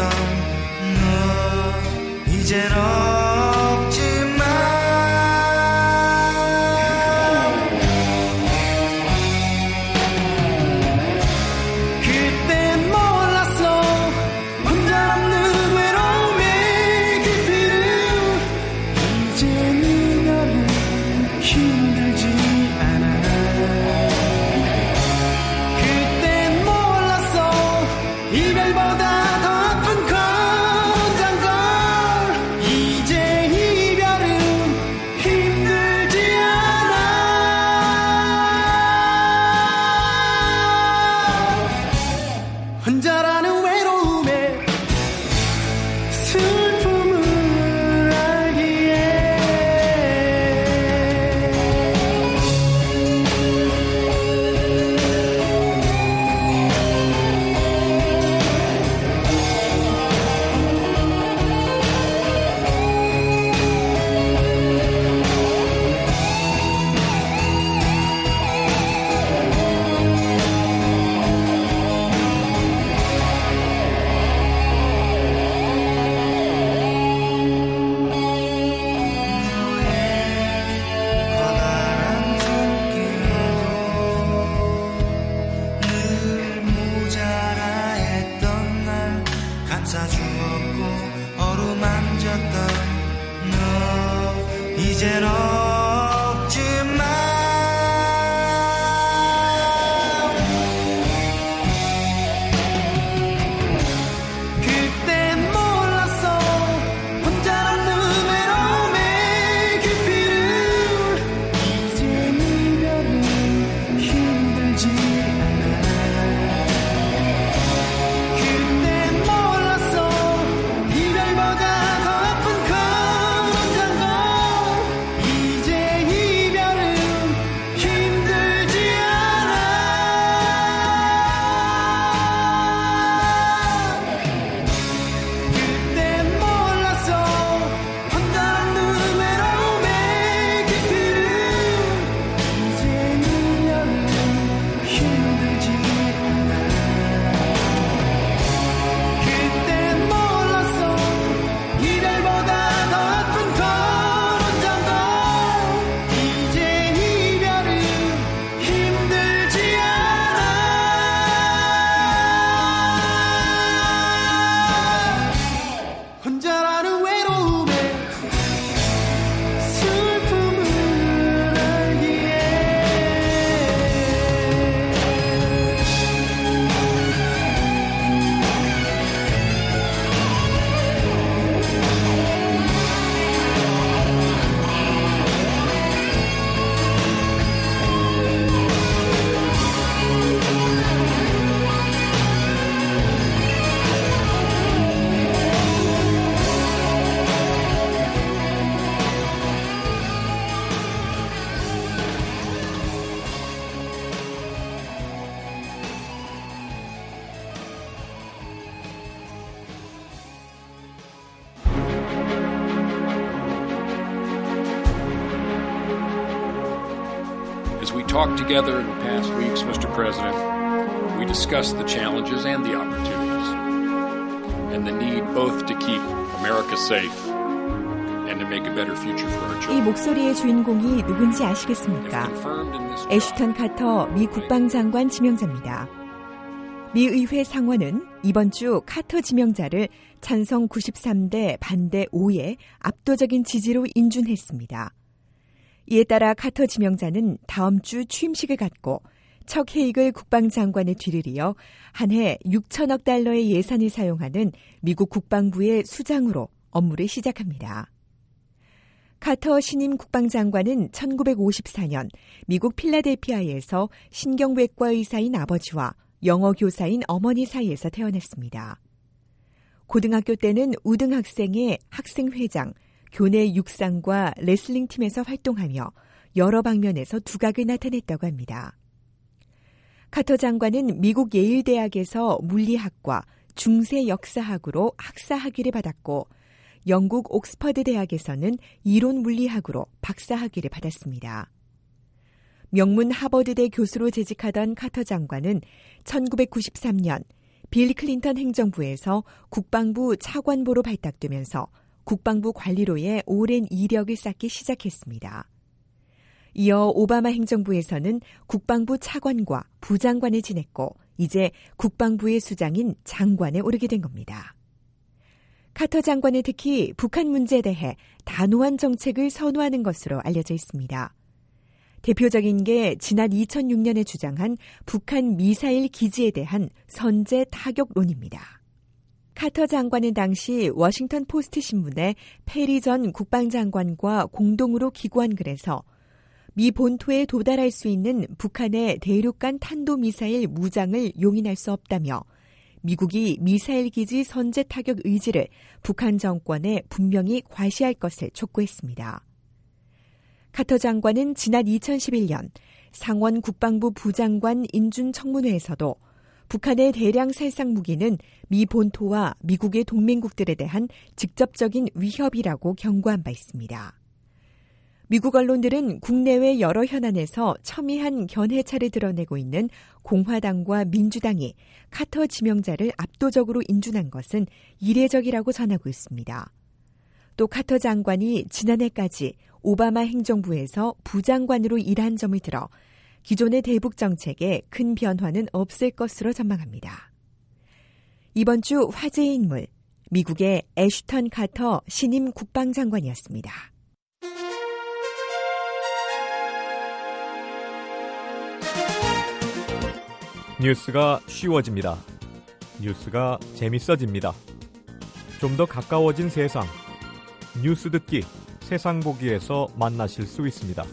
S2: 너 이젠 없지만 그땐 몰랐어 혼자 없는 외로움의 깊이를 이제는 나를 힘들지 않아. 이별보다 더 아픈 건장걸 이제 이별은 힘들지 않아. 혼자라는 외로움에 슬픔을 알기에
S8: talked together in the past weeks, Mr. President, we discussed the challenges and the opportunities, and the need both to keep America safe and to make a better future for our
S4: 이
S8: children.
S4: 목소리의 주인공이 누군지 아시겠습니까? 애슈턴 카터 미 국방장관 지명자입니다. 미 의회 상원은 이번 주 카터 지명자를 찬성 93대 반대 5의 압도적인 지지로 인준했습니다. 이에 따라 카터 지명자는 다음 주 취임식을 갖고 척 헤이글 국방장관의 뒤를 이어 한 해 6천억 달러의 예산을 사용하는 미국 국방부의 수장으로 업무를 시작합니다. 카터 신임 국방장관은 1954년 미국 필라델피아에서 신경외과 의사인 아버지와 영어 교사인 어머니 사이에서 태어났습니다. 고등학교 때는 우등학생의 학생회장, 교내 육상과 레슬링팀에서 활동하며 여러 방면에서 두각을 나타냈다고 합니다. 카터 장관은 미국 예일대학에서 물리학과 중세 역사학으로 학사 학위를 받았고 영국 옥스퍼드 대학에서는 이론 물리학으로 박사 학위를 받았습니다. 명문 하버드대 교수로 재직하던 카터 장관은 1993년 빌 클린턴 행정부에서 국방부 차관보로 발탁되면서 국방부 관리로의 오랜 이력을 쌓기 시작했습니다. 이어 오바마 행정부에서는 국방부 차관과 부장관을 지냈고 이제 국방부의 수장인 장관에 오르게 된 겁니다. 카터 장관은 특히 북한 문제에 대해 단호한 정책을 선호하는 것으로 알려져 있습니다. 대표적인 게 지난 2006년에 주장한 북한 미사일 기지에 대한 선제 타격론입니다. 카터 장관은 당시 워싱턴 포스트 신문에 페리 전 국방장관과 공동으로 기고한 글에서 미 본토에 도달할 수 있는 북한의 대륙간 탄도미사일 무장을 용인할 수 없다며 미국이 미사일 기지 선제 타격 의지를 북한 정권에 분명히 과시할 것을 촉구했습니다. 카터 장관은 지난 2011년 상원 국방부 부장관 인준 청문회에서도 북한의 대량 살상 무기는 미 본토와 미국의 동맹국들에 대한 직접적인 위협이라고 경고한 바 있습니다. 미국 언론들은 국내외 여러 현안에서 첨예한 견해차를 드러내고 있는 공화당과 민주당이 카터 지명자를 압도적으로 인준한 것은 이례적이라고 전하고 있습니다. 또 카터 장관이 지난해까지 오바마 행정부에서 부장관으로 일한 점을 들어 기존의 대북 정책에 큰 변화는 없을 것으로 전망합니다. 이번 주 화제의 인물, 미국의 애슈턴 카터 신임 국방장관이었습니다.
S9: 뉴스가 쉬워집니다. 뉴스가 재밌어집니다. 좀 더 가까워진 세상. 뉴스 듣기, 세상 보기에서 만나실 수 있습니다.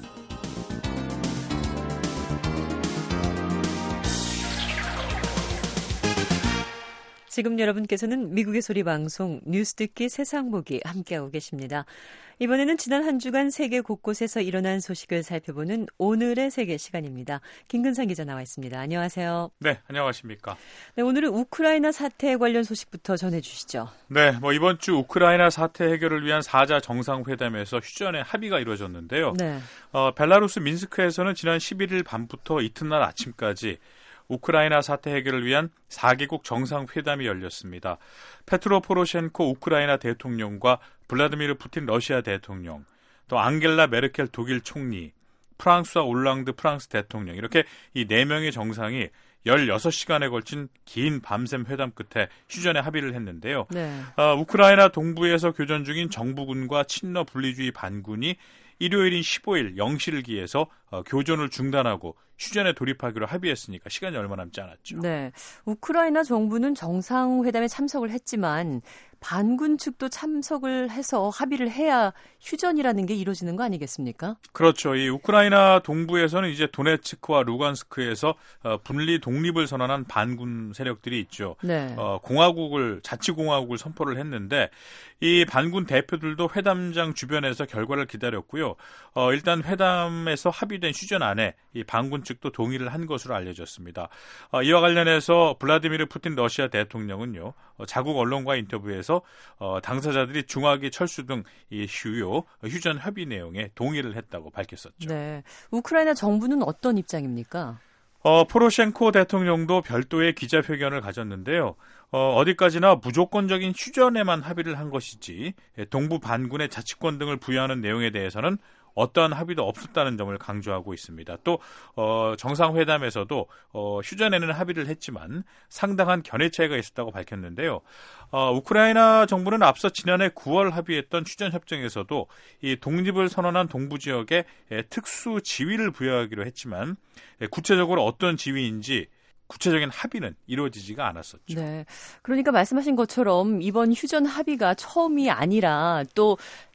S6: 지금 여러분께서는 미국의 소리 방송 뉴스 듣기 세상 보기 함께하고 계십니다. 이번에는 지난 한 주간 세계 곳곳에서 일어난 소식을 살펴보는 오늘의 세계 시간입니다. 김근상 기자 나와 있습니다. 안녕하세요.
S10: 네, 안녕하십니까.
S6: 네, 오늘은 우크라이나 사태에 관련 소식부터 전해주시죠.
S10: 네, 이번 주 우크라이나 사태 해결을 위한 4자 정상회담에서 휴전의 합의가 이루어졌는데요.
S6: 네.
S10: 벨라루스 민스크에서는 지난 11일 밤부터 이튿날 아침까지 우크라이나 사태 해결을 위한 4개국 정상회담이 열렸습니다. 페트로 포로셴코 우크라이나 대통령과 블라디미르 푸틴 러시아 대통령, 또 앙겔라 메르켈 독일 총리, 프랑스와 올랑드 프랑스 대통령, 이렇게 이 4명의 정상이 16시간에 걸친 긴 밤샘 회담 끝에 휴전에 합의를 했는데요.
S6: 네.
S10: 우크라이나 동부에서 교전 중인 정부군과 친러 분리주의 반군이 일요일인 15일 0시를 기해서 교전을 중단하고 휴전에 돌입하기로 합의했으니까 시간이 얼마 남지 않았죠.
S6: 네, 우크라이나 정부는 정상회담에 참석을 했지만 반군 측도 참석을 해서 합의를 해야 휴전이라는 게 이루어지는 거 아니겠습니까?
S10: 그렇죠. 이 우크라이나 동부에서는 이제 도네츠크와 루간스크에서 분리 독립을 선언한 반군 세력들이 있죠.
S6: 네.
S10: 자치공화국을 선포를 했는데 이 반군 대표들도 회담장 주변에서 결과를 기다렸고요. 일단 회담에서 합의된 휴전안에 이 반군 측도 동의를 한 것으로 알려졌습니다. 이와 관련해서 블라디미르 푸틴 러시아 대통령은요, 자국 언론과 인터뷰에서 당사자들이 중화기 철수 등 이 주요 휴전 협의 내용에 동의를 했다고 밝혔었죠.
S6: 네, 우크라이나 정부는 어떤 입장입니까?
S10: 포로셴코 대통령도 별도의 기자회견을 가졌는데요. 어디까지나 무조건적인 휴전에만 합의를 한 것이지 동부 반군의 자치권 등을 부여하는 내용에 대해서는 어떠한 합의도 없었다는 점을 강조하고 있습니다. 또 정상회담에서도 휴전에는 합의를 했지만 상당한 견해 차이가 있었다고 밝혔는데요. 우크라이나 정부는 앞서 지난해 9월 합의했던 휴전협정에서도 이 독립을 선언한 동부 지역에 특수 지위를 부여하기로 했지만 구체적으로 어떤 지위인지 구체적인 합의는 이루어지지가 않았었죠.
S6: 네, 그러니까 말씀하신 것처럼 이번 휴전 합의가 처음이 아니라 또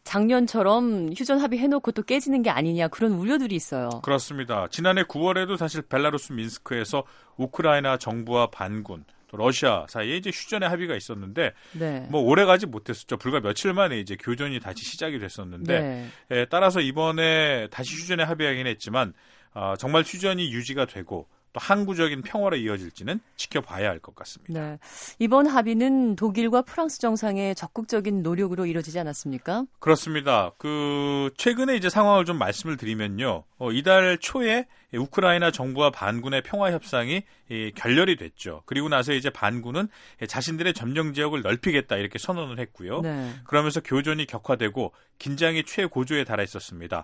S6: 작년처럼 휴전 합의 해놓고 또 깨지는 게 아니냐 그런 우려들이 있어요.
S10: 그렇습니다. 지난해 9월에도 사실 벨라루스 민스크에서 우크라이나 정부와 반군 또 러시아 사이에 이제 휴전의 합의가 있었는데
S6: 네.
S10: 뭐 오래 가지 못했었죠. 불과 며칠 만에 이제 교전이 다시 시작이 됐었는데
S6: 네.
S10: 따라서 이번에 다시 휴전에 합의하긴 했지만 정말 휴전이 유지가 되고 또 항구적인 평화로 이어질지는 지켜봐야 할 것 같습니다.
S6: 네. 이번 합의는 독일과 프랑스 정상의 적극적인 노력으로 이루어지지 않았습니까?
S10: 그렇습니다. 최근에 이제 상황을 좀 말씀을 드리면요. 이달 초에 우크라이나 정부와 반군의 평화 협상이 결렬이 됐죠. 그리고 나서 이제 반군은 자신들의 점령 지역을 넓히겠다 이렇게 선언을 했고요.
S6: 네.
S10: 그러면서 교전이 격화되고 긴장이 최고조에 달해 있었습니다.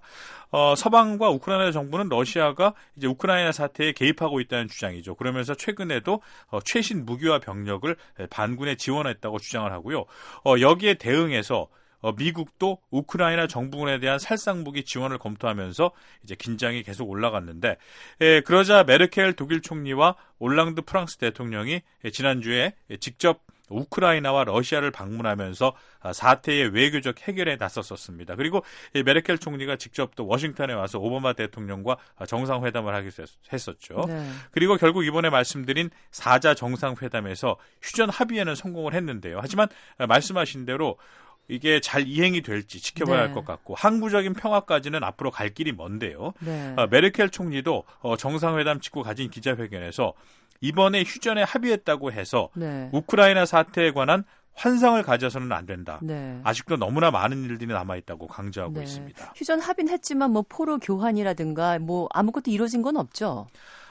S10: 서방과 우크라이나 정부는 러시아가 이제 우크라이나 사태에 개입하고 있다는 주장이죠. 그러면서 최근에도 최신 무기와 병력을 반군에 지원했다고 주장을 하고요. 여기에 대응해서 미국도 우크라이나 정부군에 대한 살상무기 지원을 검토하면서 이제 긴장이 계속 올라갔는데 그러자 메르켈 독일 총리와 올랑드 프랑스 대통령이 지난주에 직접 우크라이나와 러시아를 방문하면서 사태의 외교적 해결에 나섰었습니다. 그리고 메르켈 총리가 직접 또 워싱턴에 와서 오바마 대통령과 정상회담을 하기로 했었죠.
S6: 네.
S10: 그리고 결국 이번에 말씀드린 4자 정상회담에서 휴전 합의에는 성공을 했는데요. 하지만 말씀하신 대로 이게 잘 이행이 될지 지켜봐야 할 것 같고 항구적인 평화까지는 앞으로 갈 길이 먼데요.
S6: 네.
S10: 메르켈 총리도 정상회담 직후 가진 기자회견에서 이번에 휴전에 합의했다고 해서 우크라이나 사태에 관한 환상을 가져서는 안 된다. 아직도 너무나 많은 일들이 남아있다고 강조하고 있습니다.
S6: 휴전 합의는 했지만 뭐 포로 교환이라든가 뭐 아무것도 이루어진 건 없죠?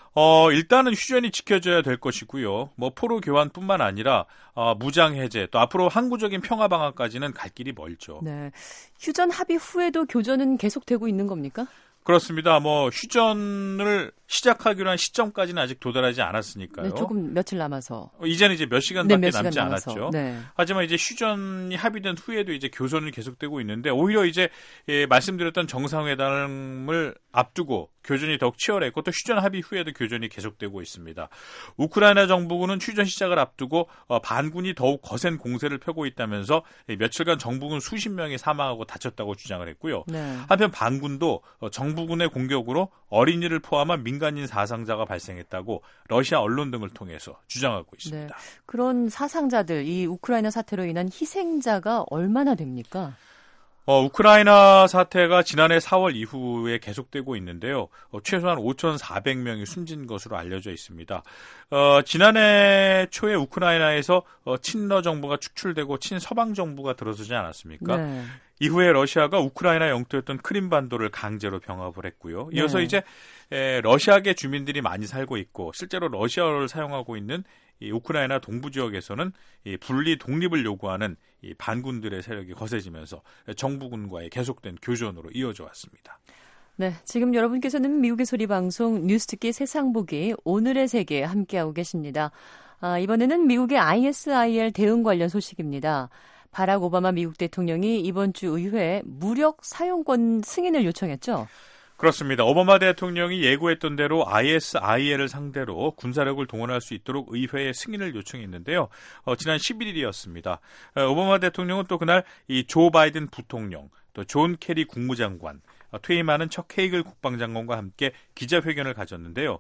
S10: 일단은 휴전이 지켜져야 될 것이고요. 뭐 포로 교환뿐만 아니라 무장 해제 또 앞으로 항구적인 평화 방안까지는 갈 길이 멀죠.
S6: 네. 휴전 합의 후에도 교전은 계속되고 있는 겁니까?
S10: 그렇습니다. 뭐 휴전을 시작하기로 한 시점까지는 아직 도달하지 않았으니까요.
S6: 네, 조금 며칠 남아서.
S10: 이제는 이제 몇 시간밖에 남지
S6: 남아서.
S10: 않았죠.
S6: 네.
S10: 하지만 이제 휴전이 합의된 후에도 이제 교전이 계속되고 있는데 오히려 이제 말씀드렸던 정상회담을 앞두고 교전이 더욱 치열했고 또 휴전 합의 후에도 교전이 계속되고 있습니다. 우크라이나 정부군은 휴전 시작을 앞두고 반군이 더욱 거센 공세를 펴고 있다면서 며칠간 정부군 수십 명이 사망하고 다쳤다고 주장을 했고요.
S6: 네.
S10: 한편 반군도 정부군의 공격으로 어린이를 포함한 민간인 사상자가 발생했다고 러시아 언론 등을 통해서 주장하고 있습니다.
S6: 네. 그런 사상자들, 이 우크라이나 사태로 인한 희생자가 얼마나 됩니까?
S10: 우크라이나 사태가 지난해 4월 이후에 계속되고 있는데요. 최소한 5,400명이 숨진 것으로 알려져 있습니다. 지난해 초에 우크라이나에서 친러 정부가 축출되고 친서방 정부가 들어서지 않았습니까?
S6: 네.
S10: 이후에 러시아가 우크라이나 영토였던 크림반도를 강제로 병합을 했고요. 이어서 이제 러시아계 주민들이 많이 살고 있고 실제로 러시아어를 사용하고 있는 이 우크라이나 동부 지역에서는 이 분리 독립을 요구하는 이 반군들의 세력이 거세지면서 정부군과의 계속된 교전으로 이어져 왔습니다.
S6: 네, 지금 여러분께서는 미국의 소리 방송 뉴스듣기 세상보기 오늘의 세계 함께하고 계십니다. 이번에는 미국의 ISIL 대응 관련 소식입니다. 바락 오바마 미국 대통령이 이번 주 의회에 무력 사용권 승인을 요청했죠.
S10: 그렇습니다. 오바마 대통령이 예고했던 대로 ISIL을 상대로 군사력을 동원할 수 있도록 의회에 승인을 요청했는데요. 지난 11일이었습니다. 오바마 대통령은 또 그날 이 조 바이든 부통령, 또 존 케리 국무장관, 퇴임하는 척 헤이글 국방장관과 함께 기자회견을 가졌는데요.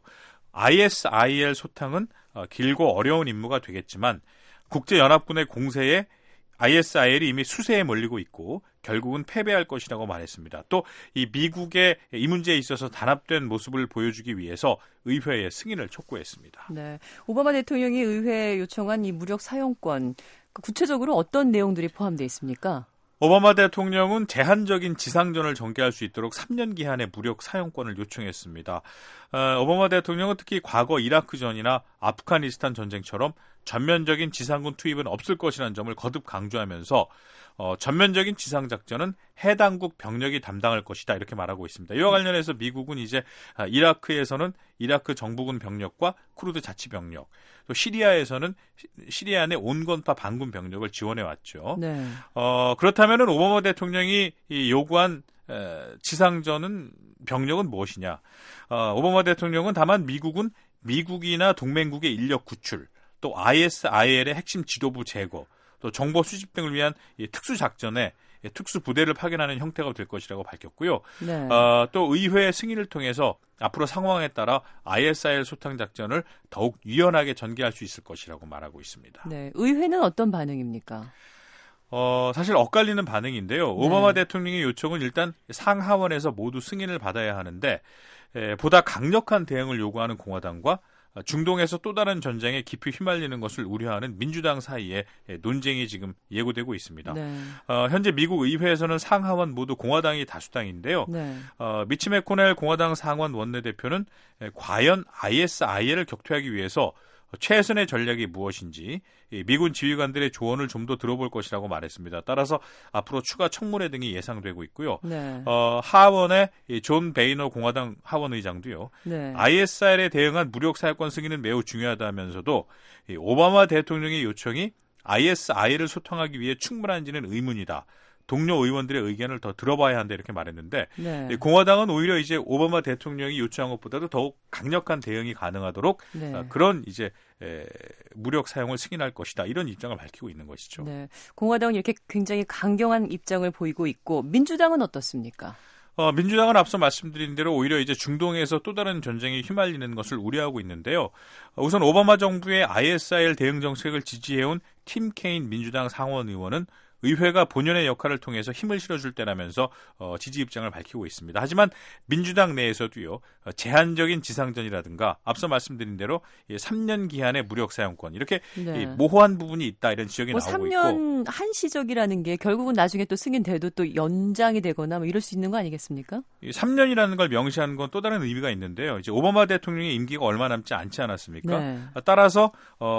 S10: ISIL 소탕은 길고 어려운 임무가 되겠지만 국제연합군의 공세에 ISIL이 이미 수세에 몰리고 있고 결국은 패배할 것이라고 말했습니다. 또 이 미국의 이 문제에 있어서 단합된 모습을 보여주기 위해서 의회의 승인을 촉구했습니다.
S6: 네, 오바마 대통령이 의회에 요청한 이 무력 사용권, 구체적으로 어떤 내용들이 포함되어 있습니까?
S10: 오바마 대통령은 제한적인 지상전을 전개할 수 있도록 3년 기한의 무력 사용권을 요청했습니다. 오바마 대통령은 특히 과거 이라크전이나 아프가니스탄 전쟁처럼 전면적인 지상군 투입은 없을 것이라는 점을 거듭 강조하면서 전면적인 지상작전은 해당국 병력이 담당할 것이다 이렇게 말하고 있습니다. 이와 관련해서 미국은 이제 이라크에서는 이라크 정부군 병력과 쿠르드 자치병력, 또 시리아에서는 시리아 내 온건파 반군 병력을 지원해왔죠.
S6: 네.
S10: 그렇다면 오바마 대통령이 요구한 지상전은 병력은 무엇이냐? 오바마 대통령은 다만 미국은 미국이나 동맹국의 인력 구출, 또 ISIL의 핵심 지도부 제거, 또 정보 수집 등을 위한 특수작전에 특수 부대를 파견하는 형태가 될 것이라고 밝혔고요.
S6: 네.
S10: 또 의회의 승인을 통해서 앞으로 상황에 따라 ISIL 소탕 작전을 더욱 유연하게 전개할 수 있을 것이라고 말하고 있습니다.
S6: 네, 의회는 어떤 반응입니까?
S10: 사실 엇갈리는 반응인데요. 오바마 대통령의 요청은 일단 상하원에서 모두 승인을 받아야 하는데 보다 강력한 대응을 요구하는 공화당과 중동에서 또 다른 전쟁에 깊이 휘말리는 것을 우려하는 민주당 사이에 논쟁이 지금 예고되고 있습니다.
S6: 네.
S10: 현재 미국 의회에서는 상하원 모두 공화당이 다수당인데요.
S6: 네.
S10: 미치 매코넬 공화당 상원 원내대표는 과연 ISIL을 격퇴하기 위해서 최선의 전략이 무엇인지 미군 지휘관들의 조언을 좀 더 들어볼 것이라고 말했습니다. 따라서 앞으로 추가 청문회 등이 예상되고 있고요.
S6: 네.
S10: 하원의 존 베이너 공화당 하원 의장도요.
S6: 네.
S10: ISIL에 대응한 무력 사용권 승인은 매우 중요하다면서도 오바마 대통령의 요청이 ISIL을 소통하기 위해 충분한지는 의문이다. 동료 의원들의 의견을 더 들어봐야 한다 이렇게 말했는데
S6: 네.
S10: 공화당은 오히려 이제 오바마 대통령이 요청한 것보다도 더욱 강력한 대응이 가능하도록
S6: 네.
S10: 그런 이제 무력 사용을 승인할 것이다 이런 입장을 밝히고 있는 것이죠.
S6: 네. 공화당은 이렇게 굉장히 강경한 입장을 보이고 있고 민주당은 어떻습니까?
S10: 민주당은 앞서 말씀드린 대로 오히려 이제 중동에서 또 다른 전쟁에 휘말리는 것을 우려하고 있는데요. 우선 오바마 정부의 ISIL 대응 정책을 지지해온 팀 케인 민주당 상원 의원은 의회가 본연의 역할을 통해서 힘을 실어줄 때라면서 지지 입장을 밝히고 있습니다. 하지만 민주당 내에서도요. 제한적인 지상전이라든가 앞서 말씀드린 대로 3년 기한의 무력 사용권 이렇게
S6: 네.
S10: 모호한 부분이 있다 이런 지적이 나오고
S6: 3년
S10: 있고.
S6: 한시적이라는 게 결국은 나중에 또 승인돼도 또 연장이 되거나 뭐 이럴 수 있는 거 아니겠습니까?
S10: 3년이라는 걸 명시하는 건 또 다른 의미가 있는데요. 이제 오바마 대통령의 임기가 얼마 남지 않지 않았습니까?
S6: 네.
S10: 따라서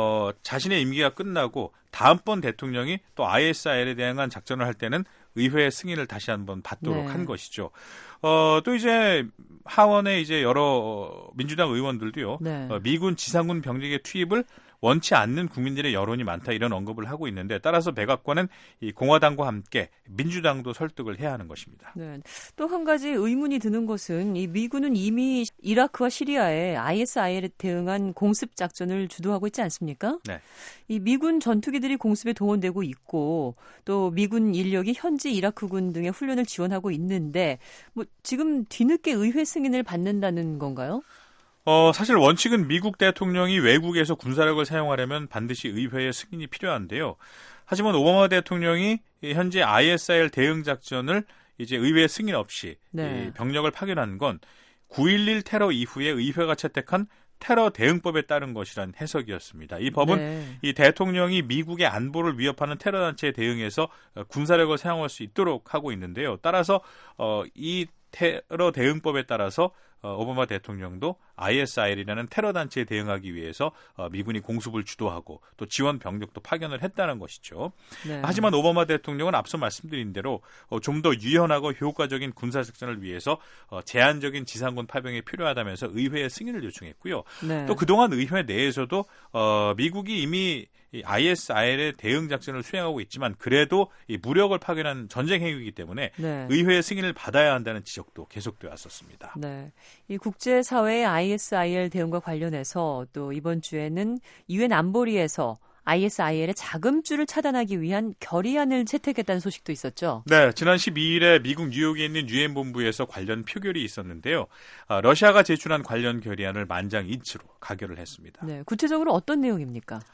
S10: 자신의 임기가 끝나고 다음번 대통령이 또 ISIL에 대한 작전을 할 때는 의회의 승인을 다시 한번 받도록
S6: 네.
S10: 한 것이죠. 또 이제 하원의 이제 여러 민주당 의원들도요.
S6: 네.
S10: 미군 지상군 병력의 투입을 원치 않는 국민들의 여론이 많다 이런 언급을 하고 있는데 따라서 백악관은 이 공화당과 함께 민주당도 설득을 해야 하는 것입니다.
S6: 네. 또 한 가지 의문이 드는 것은 이 미군은 이미 이라크와 시리아에 ISIL에 대응한 공습 작전을 주도하고 있지 않습니까?
S10: 네.
S6: 이 미군 전투기들이 공습에 동원되고 있고 또 미군 인력이 현지 이라크군 등의 훈련을 지원하고 있는데 뭐 지금 뒤늦게 의회 승인을 받는다는 건가요?
S10: 사실 원칙은 미국 대통령이 외국에서 군사력을 사용하려면 반드시 의회의 승인이 필요한데요. 하지만 오바마 대통령이 현재 ISIL 대응 작전을 이제 의회 승인 없이
S6: 네.
S10: 병력을 파견한 건 9.11 테러 이후에 의회가 채택한 테러 대응법에 따른 것이란 해석이었습니다. 이 법은
S6: 네.
S10: 이 대통령이 미국의 안보를 위협하는 테러 단체에 대응해서 군사력을 사용할 수 있도록 하고 있는데요. 따라서 이 테러 대응법에 따라서 오바마 대통령도 ISIL이라는 테러 단체에 대응하기 위해서 미군이 공습을 주도하고 또 지원 병력도 파견을 했다는 것이죠.
S6: 네.
S10: 하지만 오바마 대통령은 앞서 말씀드린 대로 좀 더 유연하고 효과적인 군사 작전을 위해서 제한적인 지상군 파병이 필요하다면서 의회의 승인을 요청했고요.
S6: 네.
S10: 또 그동안 의회 내에서도 미국이 이미 이 ISIL의 대응 작전을 수행하고 있지만 그래도 이 무력을 파견한 전쟁 행위이기 때문에
S6: 네.
S10: 의회의 승인을 받아야 한다는 지적도 계속되어 왔었습니다.
S6: 네. 이 국제사회의 ISIL 대응과 관련해서 또 이번 주에는 유엔 안보리에서 ISIL의 자금줄을 차단하기 위한 결의안을 채택했다는 소식도 있었죠.
S10: 네, 지난 12일에 미국 뉴욕에 있는 유엔 본부에서 관련 표결이 있었는데요. 러시아가 제출한 관련 결의안을 만장일치로 가결을 했습니다.
S6: 네, 구체적으로 어떤 내용입니까?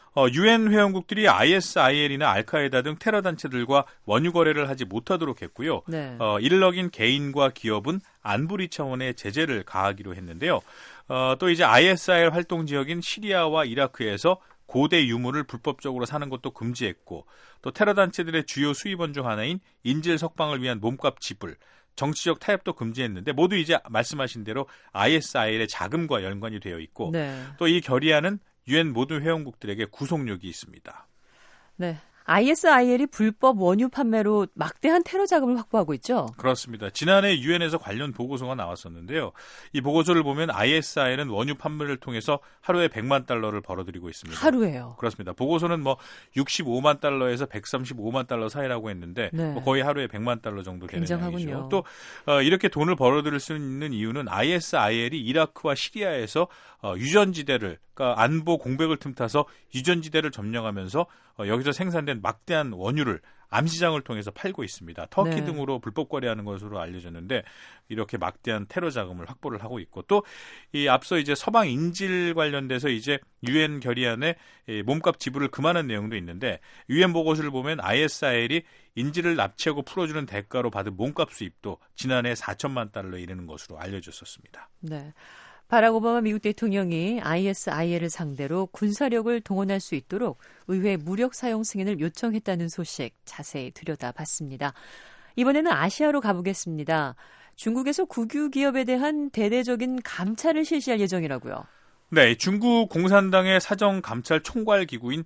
S10: UN 회원국들이 ISIL이나 알카에다 등 테러 단체들과 원유 거래를 하지 못하도록 했고요.
S6: 네.
S10: 이를 어긴 개인과 기업은 안보리 차원의 제재를 가하기로 했는데요. 또 이제 ISIL 활동 지역인 시리아와 이라크에서 고대 유물을 불법적으로 사는 것도 금지했고, 또 테러 단체들의 주요 수입원 중 하나인 인질 석방을 위한 몸값 지불, 정치적 타협도 금지했는데 모두 이제 말씀하신 대로 ISIL의 자금과 연관이 되어 있고,
S6: 네.
S10: 또 이 결의안은 UN 모든 회원국들에게 구속력이 있습니다.
S6: 네. ISIL이 불법 원유 판매로 막대한 테러 자금을 확보하고 있죠?
S10: 그렇습니다. 지난해 유엔에서 관련 보고서가 나왔었는데요. 이 보고서를 보면 ISIL은 원유 판매를 통해서 하루에 100만 달러를 벌어들이고 있습니다.
S6: 하루에요?
S10: 그렇습니다. 보고서는 65만 달러에서 135만 달러 사이라고 했는데
S6: 네.
S10: 거의 하루에 100만 달러 정도 되는
S6: 굉장하군요.
S10: 양이죠. 또 이렇게 돈을 벌어들일 수 있는 이유는 ISIL이 이라크와 시리아에서 유전지대를, 그러니까 안보 공백을 틈타서 유전지대를 점령하면서 여기서 생산된 막대한 원유를 암시장을 통해서 팔고 있습니다. 터키
S6: 네.
S10: 등으로 불법 거래하는 것으로 알려졌는데 이렇게 막대한 테러 자금을 확보를 하고 있고, 또 이 앞서 이제 서방 인질 관련돼서 이제 유엔 결의안에 몸값 지불을 금하는 내용도 있는데, 유엔 보고서를 보면 ISIL이 인질을 납치하고 풀어주는 대가로 받은 몸값 수입도 지난해 4천만 달러에 이르는 것으로 알려졌었습니다.
S6: 네. 바락 오바마 미국 대통령이 ISIL을 상대로 군사력을 동원할 수 있도록 의회 무력 사용 승인을 요청했다는 소식 자세히 들여다봤습니다. 이번에는 아시아로 가보겠습니다. 중국에서 국유 기업에 대한 대대적인 감찰을 실시할 예정이라고요.
S10: 네, 중국 공산당의 사정 감찰 총괄 기구인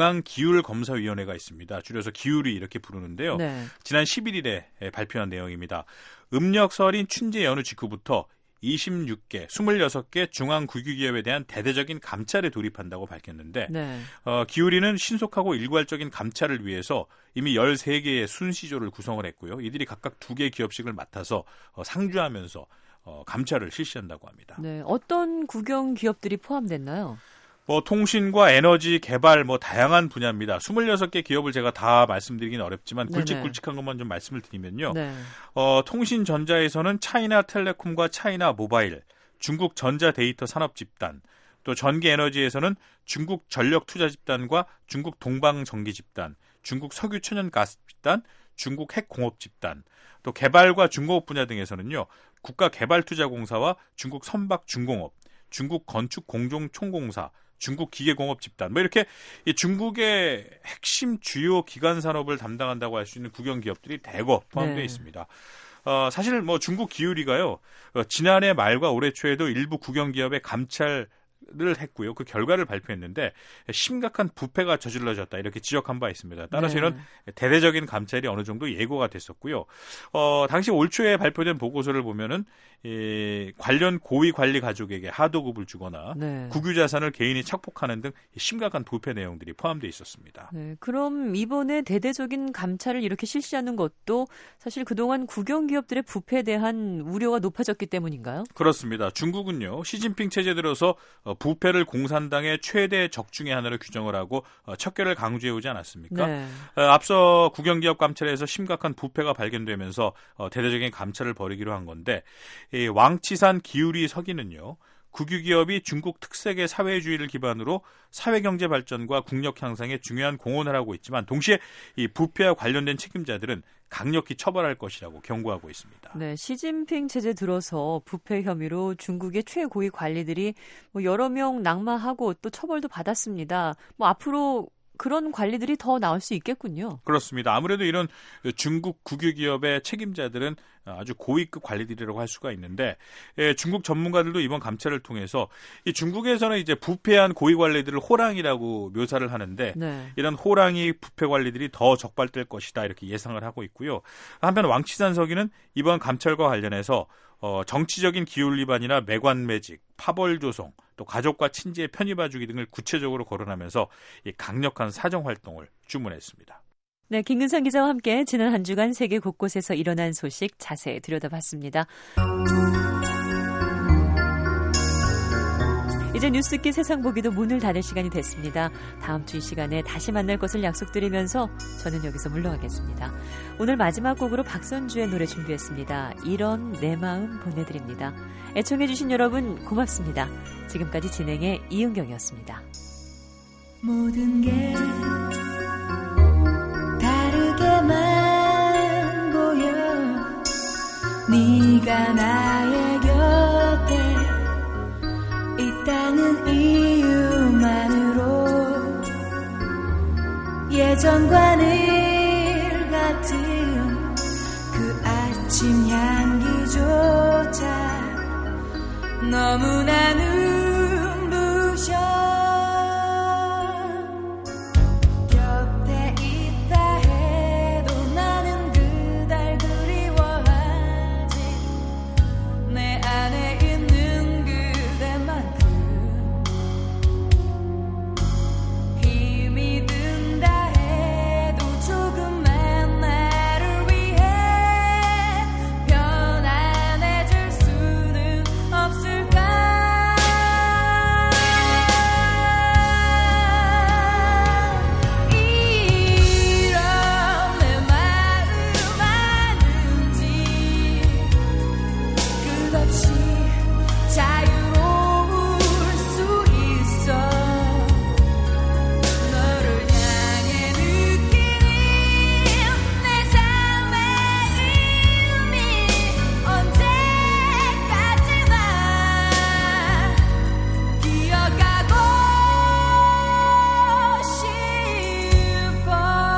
S10: 중앙기율검사위원회가 있습니다. 줄여서 기율이 이렇게 부르는데요.
S6: 네.
S10: 지난 11일에 발표한 내용입니다. 음력설인 춘제 연휴 직후부터 26개, 26개 중앙국유기업에 대한 대대적인 감찰에 돌입한다고 밝혔는데,
S6: 네.
S10: 기울이는 신속하고 일괄적인 감찰을 위해서 이미 13개의 순시조를 구성을 했고요. 이들이 각각 2개 기업씩을 맡아서 상주하면서 감찰을 실시한다고 합니다.
S6: 네. 어떤 국영 기업들이 포함됐나요?
S10: 통신과 에너지, 개발, 다양한 분야입니다. 26개 기업을 제가 다 말씀드리긴 어렵지만 굵직굵직한 것만 좀 말씀을 드리면요.
S6: 네.
S10: 통신전자에서는 차이나텔레콤과 차이나 모바일, 중국 전자데이터 산업집단, 또 전기에너지에서는 중국 전력투자집단과 중국 동방전기집단, 중국 석유천연가스집단, 중국 핵공업집단, 또 개발과 중공업 분야 등에서는요, 국가개발투자공사와 중국 선박중공업, 중국 건축공종총공사, 중국 기계공업 집단, 이렇게 이 중국의 핵심 주요 기관 산업을 담당한다고 할 수 있는 국영 기업들이 대거 포함되어
S6: 네.
S10: 있습니다. 사실 중국 기울이가요, 지난해 말과 올해 초에도 일부 국영 기업의 감찰을 했고요. 그 결과를 발표했는데 심각한 부패가 저질러졌다, 이렇게 지적한 바 있습니다. 따라서
S6: 네.
S10: 이런 대대적인 감찰이 어느 정도 예고가 됐었고요. 당시 올 초에 발표된 보고서를 보면은 관련 고위 관리 가족에게 하도급을 주거나
S6: 네.
S10: 국유 자산을 개인이 착복하는 등 심각한 부패 내용들이 포함되어 있었습니다.
S6: 네, 그럼 이번에 대대적인 감찰을 이렇게 실시하는 것도 사실 그동안 국영 기업들의 부패에 대한 우려가 높아졌기 때문인가요?
S10: 그렇습니다. 중국은요, 시진핑 체제 들어서 부패를 공산당의 최대 적 중의 하나로 규정을 하고 척결을 강조해오지 않았습니까?
S6: 네.
S10: 앞서 국영기업 감찰에서 심각한 부패가 발견되면서 대대적인 감찰을 벌이기로 한 건데, 왕치산 기울이 서기는요, 국유기업이 중국 특색의 사회주의를 기반으로 사회경제 발전과 국력 향상에 중요한 공헌을 하고 있지만, 동시에 이 부패와 관련된 책임자들은 강력히 처벌할 것이라고 경고하고 있습니다.
S6: 네, 시진핑 체제 들어서 부패 혐의로 중국의 최고위 관리들이 여러 명 낙마하고 또 처벌도 받았습니다. 앞으로 그런 관리들이 더 나올 수 있겠군요.
S10: 그렇습니다. 아무래도 이런 중국 국유기업의 책임자들은 아주 고위급 관리들이라고 할 수가 있는데, 중국 전문가들도 이번 감찰을 통해서 이 중국에서는 이제 부패한 고위 관리들을 호랑이라고 묘사를 하는데,
S6: 네.
S10: 이런 호랑이 부패 관리들이 더 적발될 것이다, 이렇게 예상을 하고 있고요. 한편 왕치산 서기는 이번 감찰과 관련해서 정치적인 기울리반이나 매관매직, 파벌조성, 또 가족과 친지의 편의 봐주기 등을 구체적으로 거론하면서 이 강력한 사정활동을 주문했습니다.
S6: 네, 김근상 기자와 함께 지난 한 주간 세계 곳곳에서 일어난 소식 자세히 들여다봤습니다. 이제 뉴스기 세상 보기도 문을 닫을 시간이 됐습니다. 다음 주 이 시간에 다시 만날 것을 약속드리면서 저는 여기서 물러가겠습니다. 오늘 마지막 곡으로 박선주의 노래 준비했습니다. 이런 내 마음 보내드립니다. 애청해주신 여러분 고맙습니다. 지금까지 진행의 이은경이었습니다.
S2: 모든 게 다르게만 보여 네가 나의 곁에 있다는 이유만으로 예전과 늘 같은 그 아침 향기조차 너무나 눈부셔 곁에 있다 해도 나는 그댈 그리워하지 내 안에 있는 그대만큼 힘이 든다 해도 조금만 나를 위해 편안해질 수는 없을까 이런 내 마음 아는지 끝없이 자유로울 수 있어 너를 향해 느끼는 내 삶의 의미 언제까지나 기억하고 싶어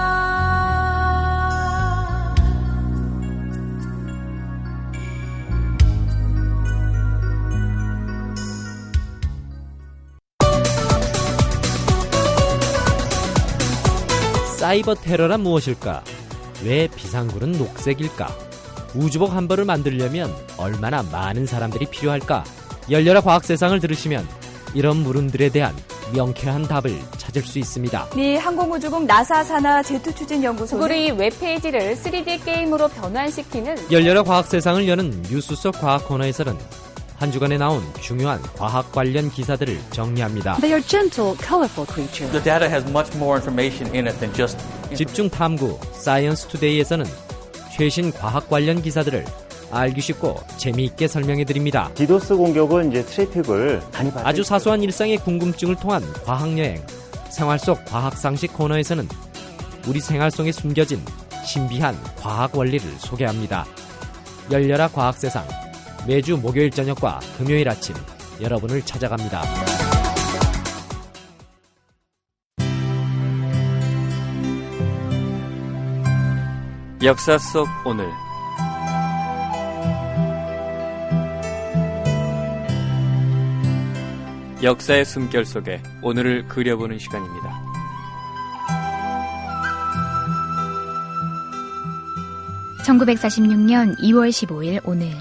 S11: 사이버 테러란 무엇일까? 왜 비상구는 녹색일까? 우주복 한 벌을 만들려면 얼마나 많은 사람들이 필요할까? 열려라 과학 세상을 들으시면 이런 물음들에 대한 명쾌한 답을 찾을 수 있습니다.
S12: 미 항공우주국 나사 산하 제트 추진 연구소는
S13: 구글의 웹페이지를 3D 게임으로 변환시키는
S11: 열려라 과학 세상을 여는 뉴스 속 과학 코너에서는 한 주간에 나온 중요한 과학 관련 기사들을 정리합니다.
S14: They are gentle, colorful creatures.
S15: The data has much more information in it than just
S11: 집중 탐구 사이언스 투데이에서는 최신 과학 관련 기사들을 알기 쉽고 재미있게 설명해 드립니다.
S16: 디도스 공격은 이제 트래픽을 많이 받을
S11: 아주 사소한 일상의 궁금증을 통한 과학 여행. 생활 속 과학 상식 코너에서는 우리 생활 속에 숨겨진 신비한 과학 원리를 소개합니다. 열려라 과학 세상. 매주 목요일 저녁과 금요일 아침 여러분을 찾아갑니다.
S17: 역사 속 오늘 역사의 숨결 속에 오늘을 그려보는 시간입니다.
S5: (1946년 2월 15일) 오늘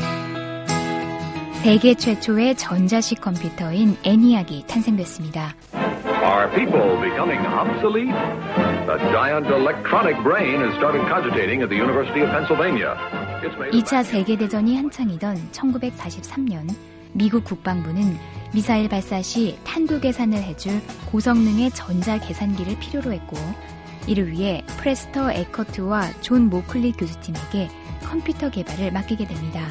S5: 세계 최초의 전자식 컴퓨터인 ENIAC이 탄생됐습니다.
S18: Are people becoming obsolete? The giant electronic brain has started cogitating at the University of Pennsylvania.
S5: 2차 세계대전이 한창이던 1943년 미국 국방부는 미사일 발사 시 탄도 계산을 해줄 고성능의 전자계산기를 필요로 했고 이를 위해 프레스터 에커트와 존 모클리 교수팀에게 컴퓨터 개발을 맡기게 됩니다.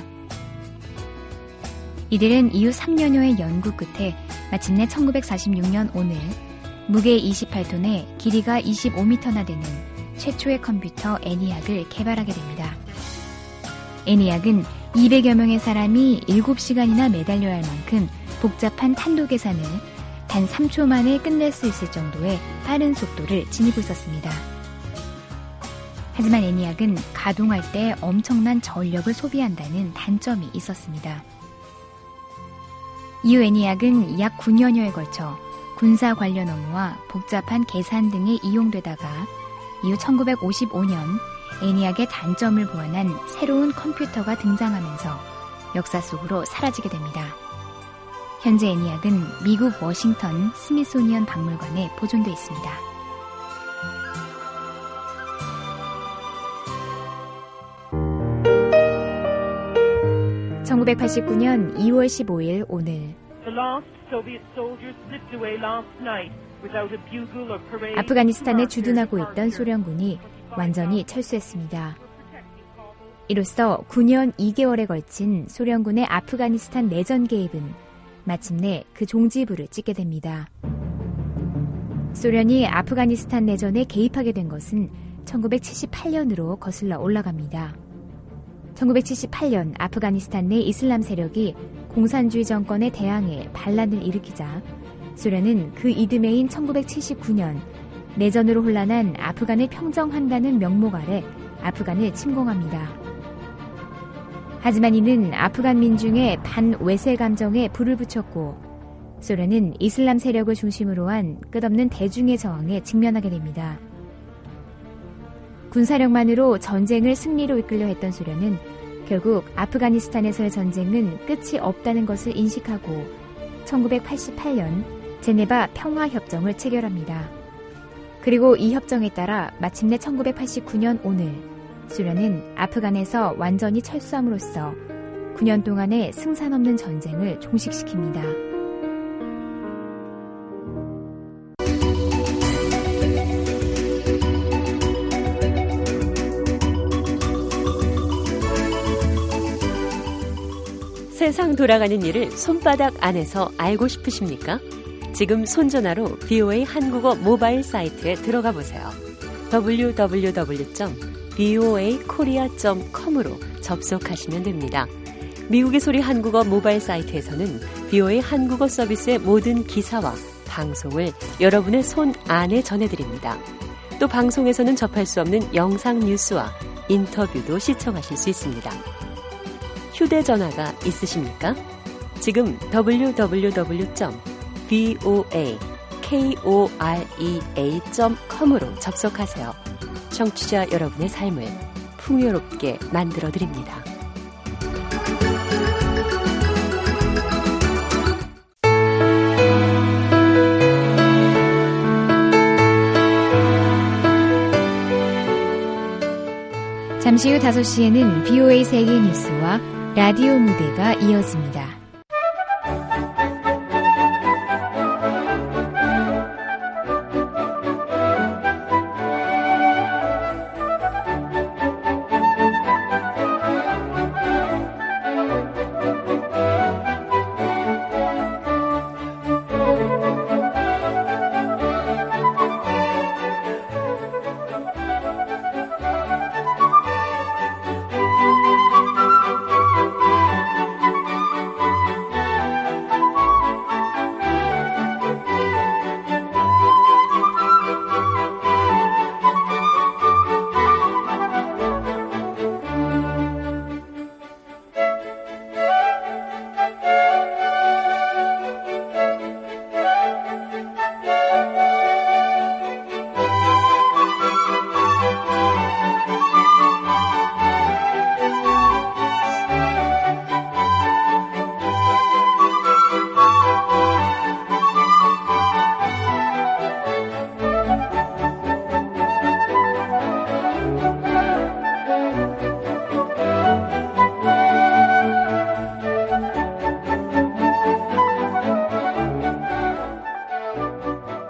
S5: 이들은 이후 3년여의 연구 끝에 마침내 1946년 오늘 무게 28톤에 길이가 25m나 되는 최초의 컴퓨터 ENIAC을 개발하게 됩니다. ENIAC은 200여 명의 사람이 7시간이나 매달려야 할 만큼 복잡한 탄도 계산을 단 3초 만에 끝낼 수 있을 정도의 빠른 속도를 지니고 있었습니다. 하지만 ENIAC은 가동할 때 엄청난 전력을 소비한다는 단점이 있었습니다. 이후 ENIAC은 약 9년여에 걸쳐 군사 관련 업무와 복잡한 계산 등에 이용되다가 이후 1955년 ENIAC의 단점을 보완한 새로운 컴퓨터가 등장하면서 역사 속으로 사라지게 됩니다. 현재 ENIAC은 미국 워싱턴 스미소니언 박물관에 보존돼 있습니다. (1989년 2월 15일) 오늘 아프가니스탄에 주둔하고 있던 소련군이 완전히 철수했습니다. 이로써 9년 2개월에 걸친 소련군의 아프가니스탄 내전 개입은 마침내 그 종지부를 찍게 됩니다. 소련이 아프가니스탄 내전에 개입하게 된 것은 1978년으로 거슬러 올라갑니다. 1978년 아프가니스탄 내 이슬람 세력이 공산주의 정권에 대항해 반란을 일으키자 소련은 그 이듬해인 1979년 내전으로 혼란한 아프간을 평정한다는 명목 아래 아프간을 침공합니다. 하지만 이는 아프간 민중의 반외세 감정에 불을 붙였고 소련은 이슬람 세력을 중심으로 한 끝없는 대중의 저항에 직면하게 됩니다. 군사력만으로 전쟁을 승리로 이끌려 했던 소련은 결국 아프가니스탄에서의 전쟁은 끝이 없다는 것을 인식하고 1988년 제네바 평화협정을 체결합니다. 그리고 이 협정에 따라 마침내 1989년 오늘 소련은 아프간에서 완전히 철수함으로써 9년 동안의 승산 없는 전쟁을 종식시킵니다.
S6: 세상 돌아가는 일을 손바닥 안에서 알고 싶으십니까? 지금 손전화로 VOA 한국어 모바일 사이트에 들어가 보세요. www.voakorea.com으로 접속하시면 됩니다. 미국의 소리 한국어 모바일 사이트에서는 VOA 한국어 서비스의 모든 기사와 방송을 여러분의 손 안에 전해드립니다. 또 방송에서는 접할 수 없는 영상 뉴스와 인터뷰도 시청하실 수 있습니다. 휴대전화가 있으십니까? 지금 www.voakorea.com으로 접속하세요. 청취자 여러분의 삶을 풍요롭게 만들어드립니다. 잠시 후 5시에는 VOA 세계 뉴스와 라디오 무대가 이어집니다.